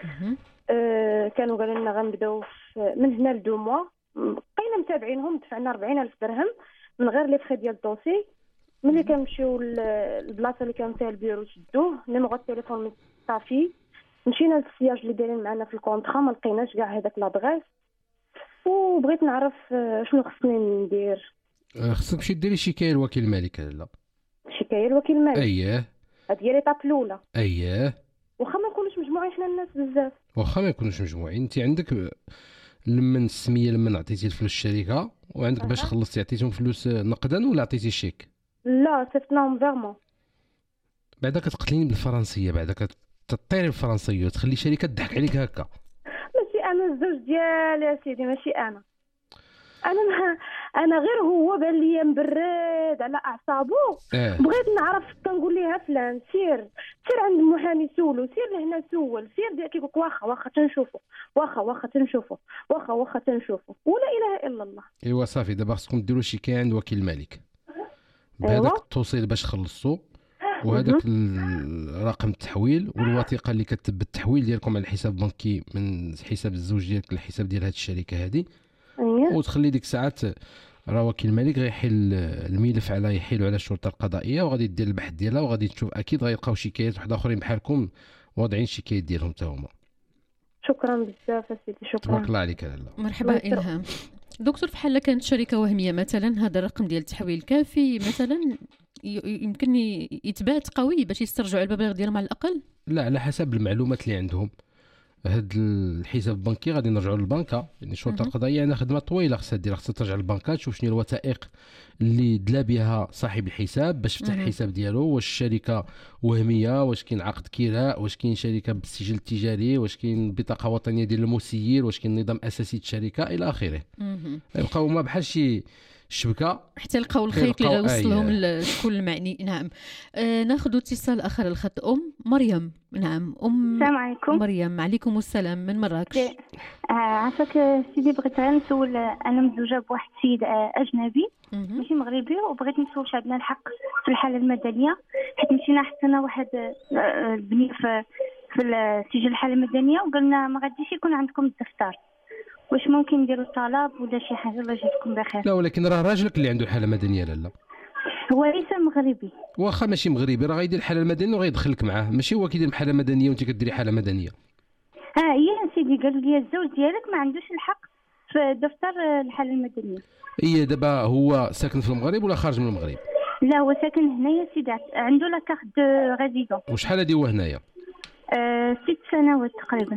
أه كانوا قالوا لنا غنبداو من هنا لدو موا، بقينا متابعينهم. دفعنا أربعين ألف درهم من غير لي فخي ديال الدوسي. ملي كنمشيو للبلاصه اللي كان فيها البيرو شدوه، نيميرو التليفون صافي. مشينا للسياج اللي دايرين معنا في الكونطرا، ما لقيناش كاع هذاك لادغيس، وبغيت نعرف شنو خصني ندير. خصك تمشي ديري شكايه لوكيل الملك. لا شكايه لوكيل الملك؟ اييه، هذه هي ليطاب الاولى. اييه، واخا ما نكونوش مجموعين حنا الناس بزاف. واخا ما يكونوش مجموعين، انت عندك لمن السميه لمن عطيتي الفلوس الشركه، وعندك أه. باش خلصتي عطيتيهم فلوس نقدا ولا عطيتي شيك؟ لا صيفطناهم فيرمون. بعدا كتقتليني بالفرنسيه، بعدا كتطيري بالفرنسيه وتخلي شركه تضحك عليك هكا. ماشي انا الزوج ديالي يا سيدي، ماشي انا. انا ما انا غير هو بان لي مبرد على اعصابه. أه. بغيت نعرف، كنقول ليها فلان سير سير عند المحامي سولو، سير لهنا سول، سير ديك كيقول واخا واخا تنشوفو، واخا واخا تنشوفو، واخا واخا تنشوفو، ولا اله الا الله. ايوا صافي، دابا خصكم ديروا شكايه عند وكيل الملك بهذاك أيوة. التوصيل باش خلصتوا، وهذاك رقم التحويل والوثيقه اللي كتثبت التحويل ديالكم على الحساب البنكي من حساب الزوج ديالك للحساب ديال هذه الشركه هذه. أيوة. وتخلي ديك الساعات راه وكيل الملك غيحيل الملف على يحيلوا على الشرطه القضائيه، وغادي دير البحث ديالها، وغادي تشوف اكيد غيلقاو شكايات واحد اخرين بحالكم واضعين شكايات ديالهم حتى هما. شكرا بزاف سيدي، شكرا. تبارك الله عليك. لاله مرحبا إلهام. دكتور، فحال كانت شركه وهميه مثلا، هذا الرقم ديال التحويل كافي مثلا؟ يمكن يتبات قوي باش يسترجعوا المبلغ ديالهم على الاقل؟ لا، على حسب المعلومات اللي عندهم. هاد الحساب البنكي غادي نرجعوا للبنكه، يعني الشرطه القضائيه عندها خدمه طويله خصها دير، خصها ترجع للبنكه تشوف شنو الوثائق اللي دلا بها صاحب الحساب باش فتح الحساب ديالو، واش الشركه وهميه، واش كاين عقد كراء، واش كاين شركه بالسجل التجاري، واش كاين بطاقه وطنيه ديال المسير، واش كاين نظام اساسي الشركه الى اخره. يبقاو هما بحال شي الشبكه حتى لقاو الخيط اللي غيوصلهم لشكون المعني. نعم. آه ناخذ اتصال اخر الخط. ام مريم. نعم ام. السلام عليكم. مريم. عليكم السلام من مراكش. آه عافاك سيدي، بغيت نسول، انا مزوجه بواحد السيد اجنبي ماشي مغربي، وبغيت نسول واش عندنا الحق في الحاله المدنيه، حيت مشينا حطينا واحد البنيه في في سجل الحاله المدنيه وقلنا ما غاديش يكون عندكم الدفتر، واش ممكن نديروا طلب ولا شي حاجه؟ الله يجزيكم بخير. لا ولكن راه راجلك اللي عنده الحاله المدنيه. لا لا هو ليس مغربي. واخا ماشي مغربي راه غيدير الحاله المدنيه وغيدخلك معاه، ماشي هو كيدير حاله مدنيه وانت كديري حاله مدنيه. اه هي سيدي قالوا لي الزوج ديالك ما عندوش الحق في دفتر الحاله المدنيه. ايه دابا هو ساكن في المغرب ولا خارج من المغرب؟ لا هو ساكن هنايا سيدي، عنده لا كارت دو ريزيدون. وشحال هادي هو هنايا؟ آه ست سنوات تقريبا.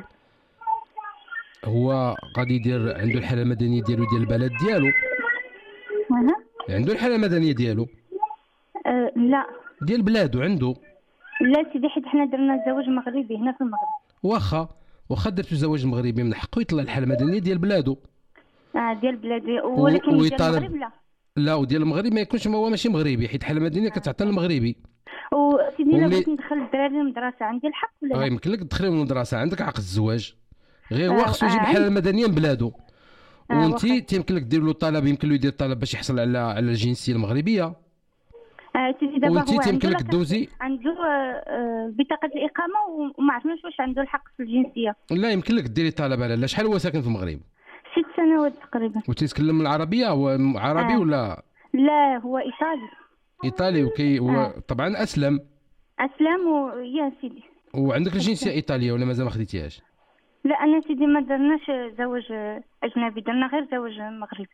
هو غادي يدير عنده الحاله المدنيه ديالو ديال البلد ديالو؟ اها عنده الحاله المدنيه ديالو؟ آه لا ديال بلادو عنده؟ لا سيدي حيت حنا درنا زواج مغربي هنا في المغرب. واخا واخا درتو زواج مغربي من حقه يطلع الحاله المدنيه ديال بلادو. اه ديال بلادي ولكن و... ديال المغرب لا. لا وديال المغرب ما يكونش، ما هو ماشي مغربي حيت الحاله المدنيه كتعطى للمغربي. وسيدي الا واللي... بغيت ندخل الدراري للمدرسه عندي الحق ولا لا؟ اه يمكن لك تدخليهم للمدرسه، عندك عقد الزواج، غير هو خصو يجيب الحاله المدنيه من بلادو. آه وانت يمكن لك دير له طلب، يمكن له يدير طلب باش يحصل على على الجنسيه المغربيه. اه سيدي دابا هو يمكن لك دوزي عنده آه بطاقه الاقامه وما عرفناش واش عنده الحق في الجنسيه. لا يمكن لك ديري طلب على لا. شحال هو ساكن في المغرب؟ ست سنوات تقريبا. وتيتكلم العربيه؟ هو عربي آه. ولا لا هو ايطالي. ايطالي وكي هو آه. طبعا اسلم. اسلم ويا سيدي. وعندك الجنسيه ايطاليه ولا مازال ما خديتيهاش؟ لا انا سيدي ما درناش زواج اجنبي، درنا غير زواج مغربي.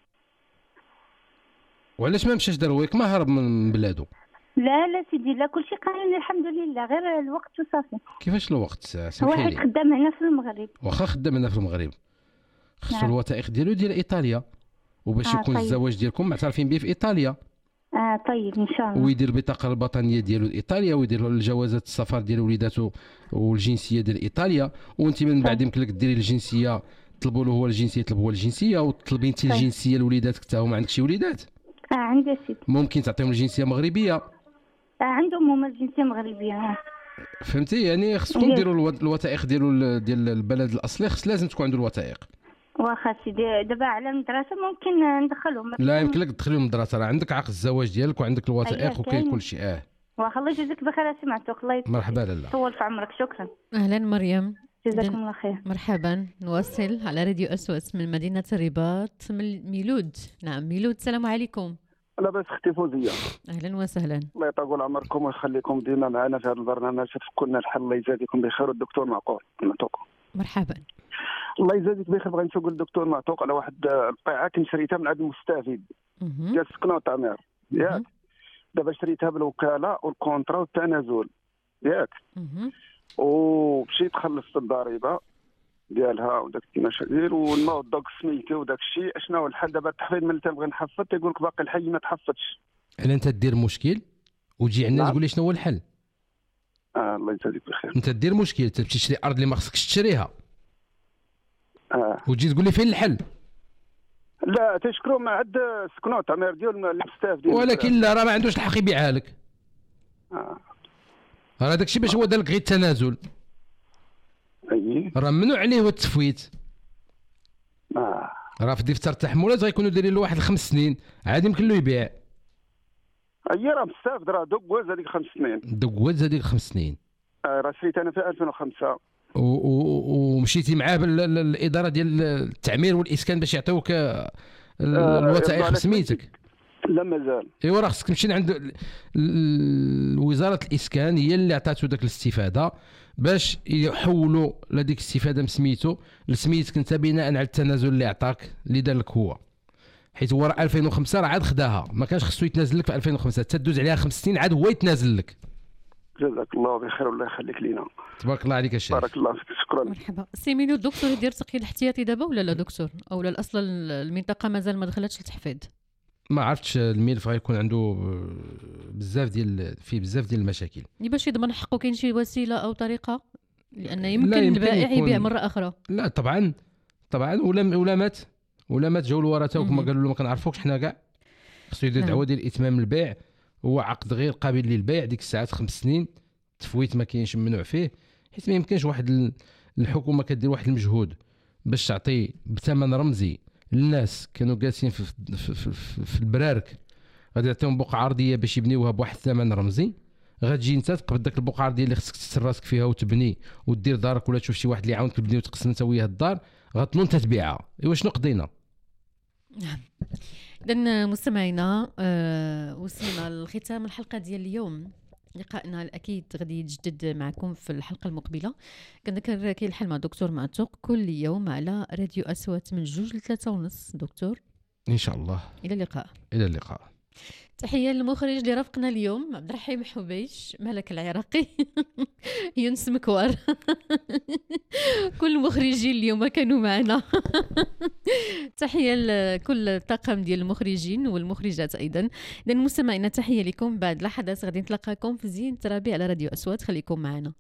وعلاش ما مشاش دار هو ما هرب من بلادو؟ لا لا سيدي لا كلشي قانوني الحمد لله، غير الوقت وصافي. كيفاش الوقت؟ سمحي لي. واحد خدام هنا في المغرب. واخا خدام هنا في المغرب خصو نعم. الوثائق ديالو ديال ايطاليا وباش آه يكون طيب. الزواج ديالكم معترفين به في ايطاليا. اه طيب ان شاء الله. ويدير البطاقه الوطنيه ديالو لايطاليا ويدير الجوازات السفر ديال وليداتو والجنسيه ديال ايطاليا. وانت من بعد يمكن لك ديري الجنسيه، طلبوا له هو الجنسيه، طلبوا هو الجنسيه وطلبي انت طيب. الجنسيه لوليداتك حتى هما عندك شي وليدات؟ اه عندي سيدي. ممكن تعطيهم الجنسيه مغربيه؟ اه عندهم هما الجنسيه مغربيه. فهمتي يعني خصكم ديروا الوثائق ديالو ديال البلد الاصلي، خص لازم تكون عنده الوثائق. واخا سيدي دابا على المدرسه ممكن ندخلهم؟ لا يمكن لك تدخليهم المدرسه، راه عندك عقد الزواج ديالك وعندك الوثائق وكاين كل شيء. اه واخا الله يجزيك بخير سمعتوك. الله مرحبا لاله. طول في عمرك. شكرا. اهلا مريم. جزاكم الله خير. مرحبا. نواصل على راديو اسوس من مدينه الرباط من ميلود. نعم ميلود السلام عليكم. لاباس اختي فوزيه؟ اهلا وسهلا. الله يطول عمركم ويخليكم ديما معنا في هذا البرنامج تفكوا لنا الحل. الله يجازيكم بخير. الدكتور معقول معتوق. مرحبا. الله يجازيك بخير. بغيت نسول الدكتور معتوق على واحد القطعه كنت شريتها من عند المستفيد ديال السكنه والتعمير ياك. دابا شريتها بالوكاله والكونترا والتنازل ياك، ومشيت خلصت الضريبه ديالها وداك المشاكل والموظف سميتي وداك الشيء. اشنا هو الحل دابا؟ التحفيظ ملي تنبغي نحفظ تيقول لك باقي الحي ما تحفظش. يعني انت دير مشكل وتجي عندنا تقول لي شنو هو الحل؟ اه الله يجازيك بخير. انت دير مشكل تمشي تشري ارض اللي ما خصكش تشريها اه وتجي تقول لي فين الحل؟ لا تشكروا مع عند السكنه والتعمير ديال المستاف ديال، ولكن لا راه ما عندوش الحق يبيعها لك. اه راه داك الشيء باش هو دار لك غير التنازل. اي راه ممنوع عليه هو التفويت. اه راه في دفتر التحملات غيكونوا دايرين له واحد الخمس سنين عاد يمكن له يبيع. اي راه مستافد راه دوكواز هذيك خمس سنين. دوكواز هذيك خمس سنين. آه راه شريت انا في ألفين وخمسة ومشيتي معاه بالاداره ديال التعمير والاسكان باش يعطيوك الوثائق بسميتك؟ لا مازال. ايوا راه خصك تمشي عند وزاره الاسكان، هي اللي عطاتو داك الاستفاده باش يحولوا لديك الاستفاده بسميتو لسميتك انت بناء على التنازل اللي عطاك اللي دار لك هو. حيت هو راه ألفين وخمسة راه عاد خداها، ما كانش خصو يتنازل لك في ألفين وخمسة، تدوز عليها خمس سنين عاد هو يتنازل لك. جزاك الله بخير والله يخليك لينا. تبارك الله عليك الشيخ. بارك الله فيك. شكرا. مرحبا. سي ميلود دكتور يدير تقييد احتياطي دابا ولا لا دكتور؟ او لا اصلا المنطقه مازال ما دخلتش للتحفيظ؟ ما عرفتش الملف غيكون عنده بزاف ديال فيه بزاف ديال المشاكل. باش يضمن حقه كاين شي وسيله او طريقه؟ لان يمكن, يمكن البائع يبيع مره اخرى. لا طبعا طبعا ولا ولا مات ولا مات جاو الورثه وكما قالوا له ما كنعرفوكش حنا كاع. خصو يدير دعوه ديال اتمام البيع، هو عقد غير قابل للبيع ديك الساعات خمس سنين، تفويت ما كاينش ممنوع فيه، حيت ما يمكنش واحد الحكومه كدير واحد المجهود باش تعطي بثمن رمزي للناس كانوا جالسين في, في, في, في, في البرارك، غادي يعطيهم بقعه ارضيه باش يبنيوها بواحد الثمن رمزي، غتجي انت تقبض داك البقعه ديال اللي خصك تسر راسك فيها وتبني ودير دارك، ولا تشوف شي واحد اللي يعاونك تبني وتقسم انت وياه الدار، غتنوض انت تبيعها. ايوا شنو قضينا؟ نعم. إذن مستمعينا آه وصلنا لختام الحلقة ديال اليوم. لقائنا الأكيد غادي يتجدد معكم في الحلقة المقبلة. كنذكر كاين الحل مع دكتور معتوق كل يوم على راديو أصوات من جوج لثلاثة ونص. دكتور إن شاء الله إلى اللقاء. إلى اللقاء. تحية للمخرج اللي رافقنا اليوم عبد الرحيم حبيش، ملك العراقي، يونس مكوار. كل المخرجين اليوم كانوا معنا. تحية لكل الطاقم ديال المخرجين والمخرجات أيضا. إذن مستمعينا تحية لكم. بعد لحظات غادي نتلاقاكم في زين ترابي على راديو أصوات، خليكم معنا.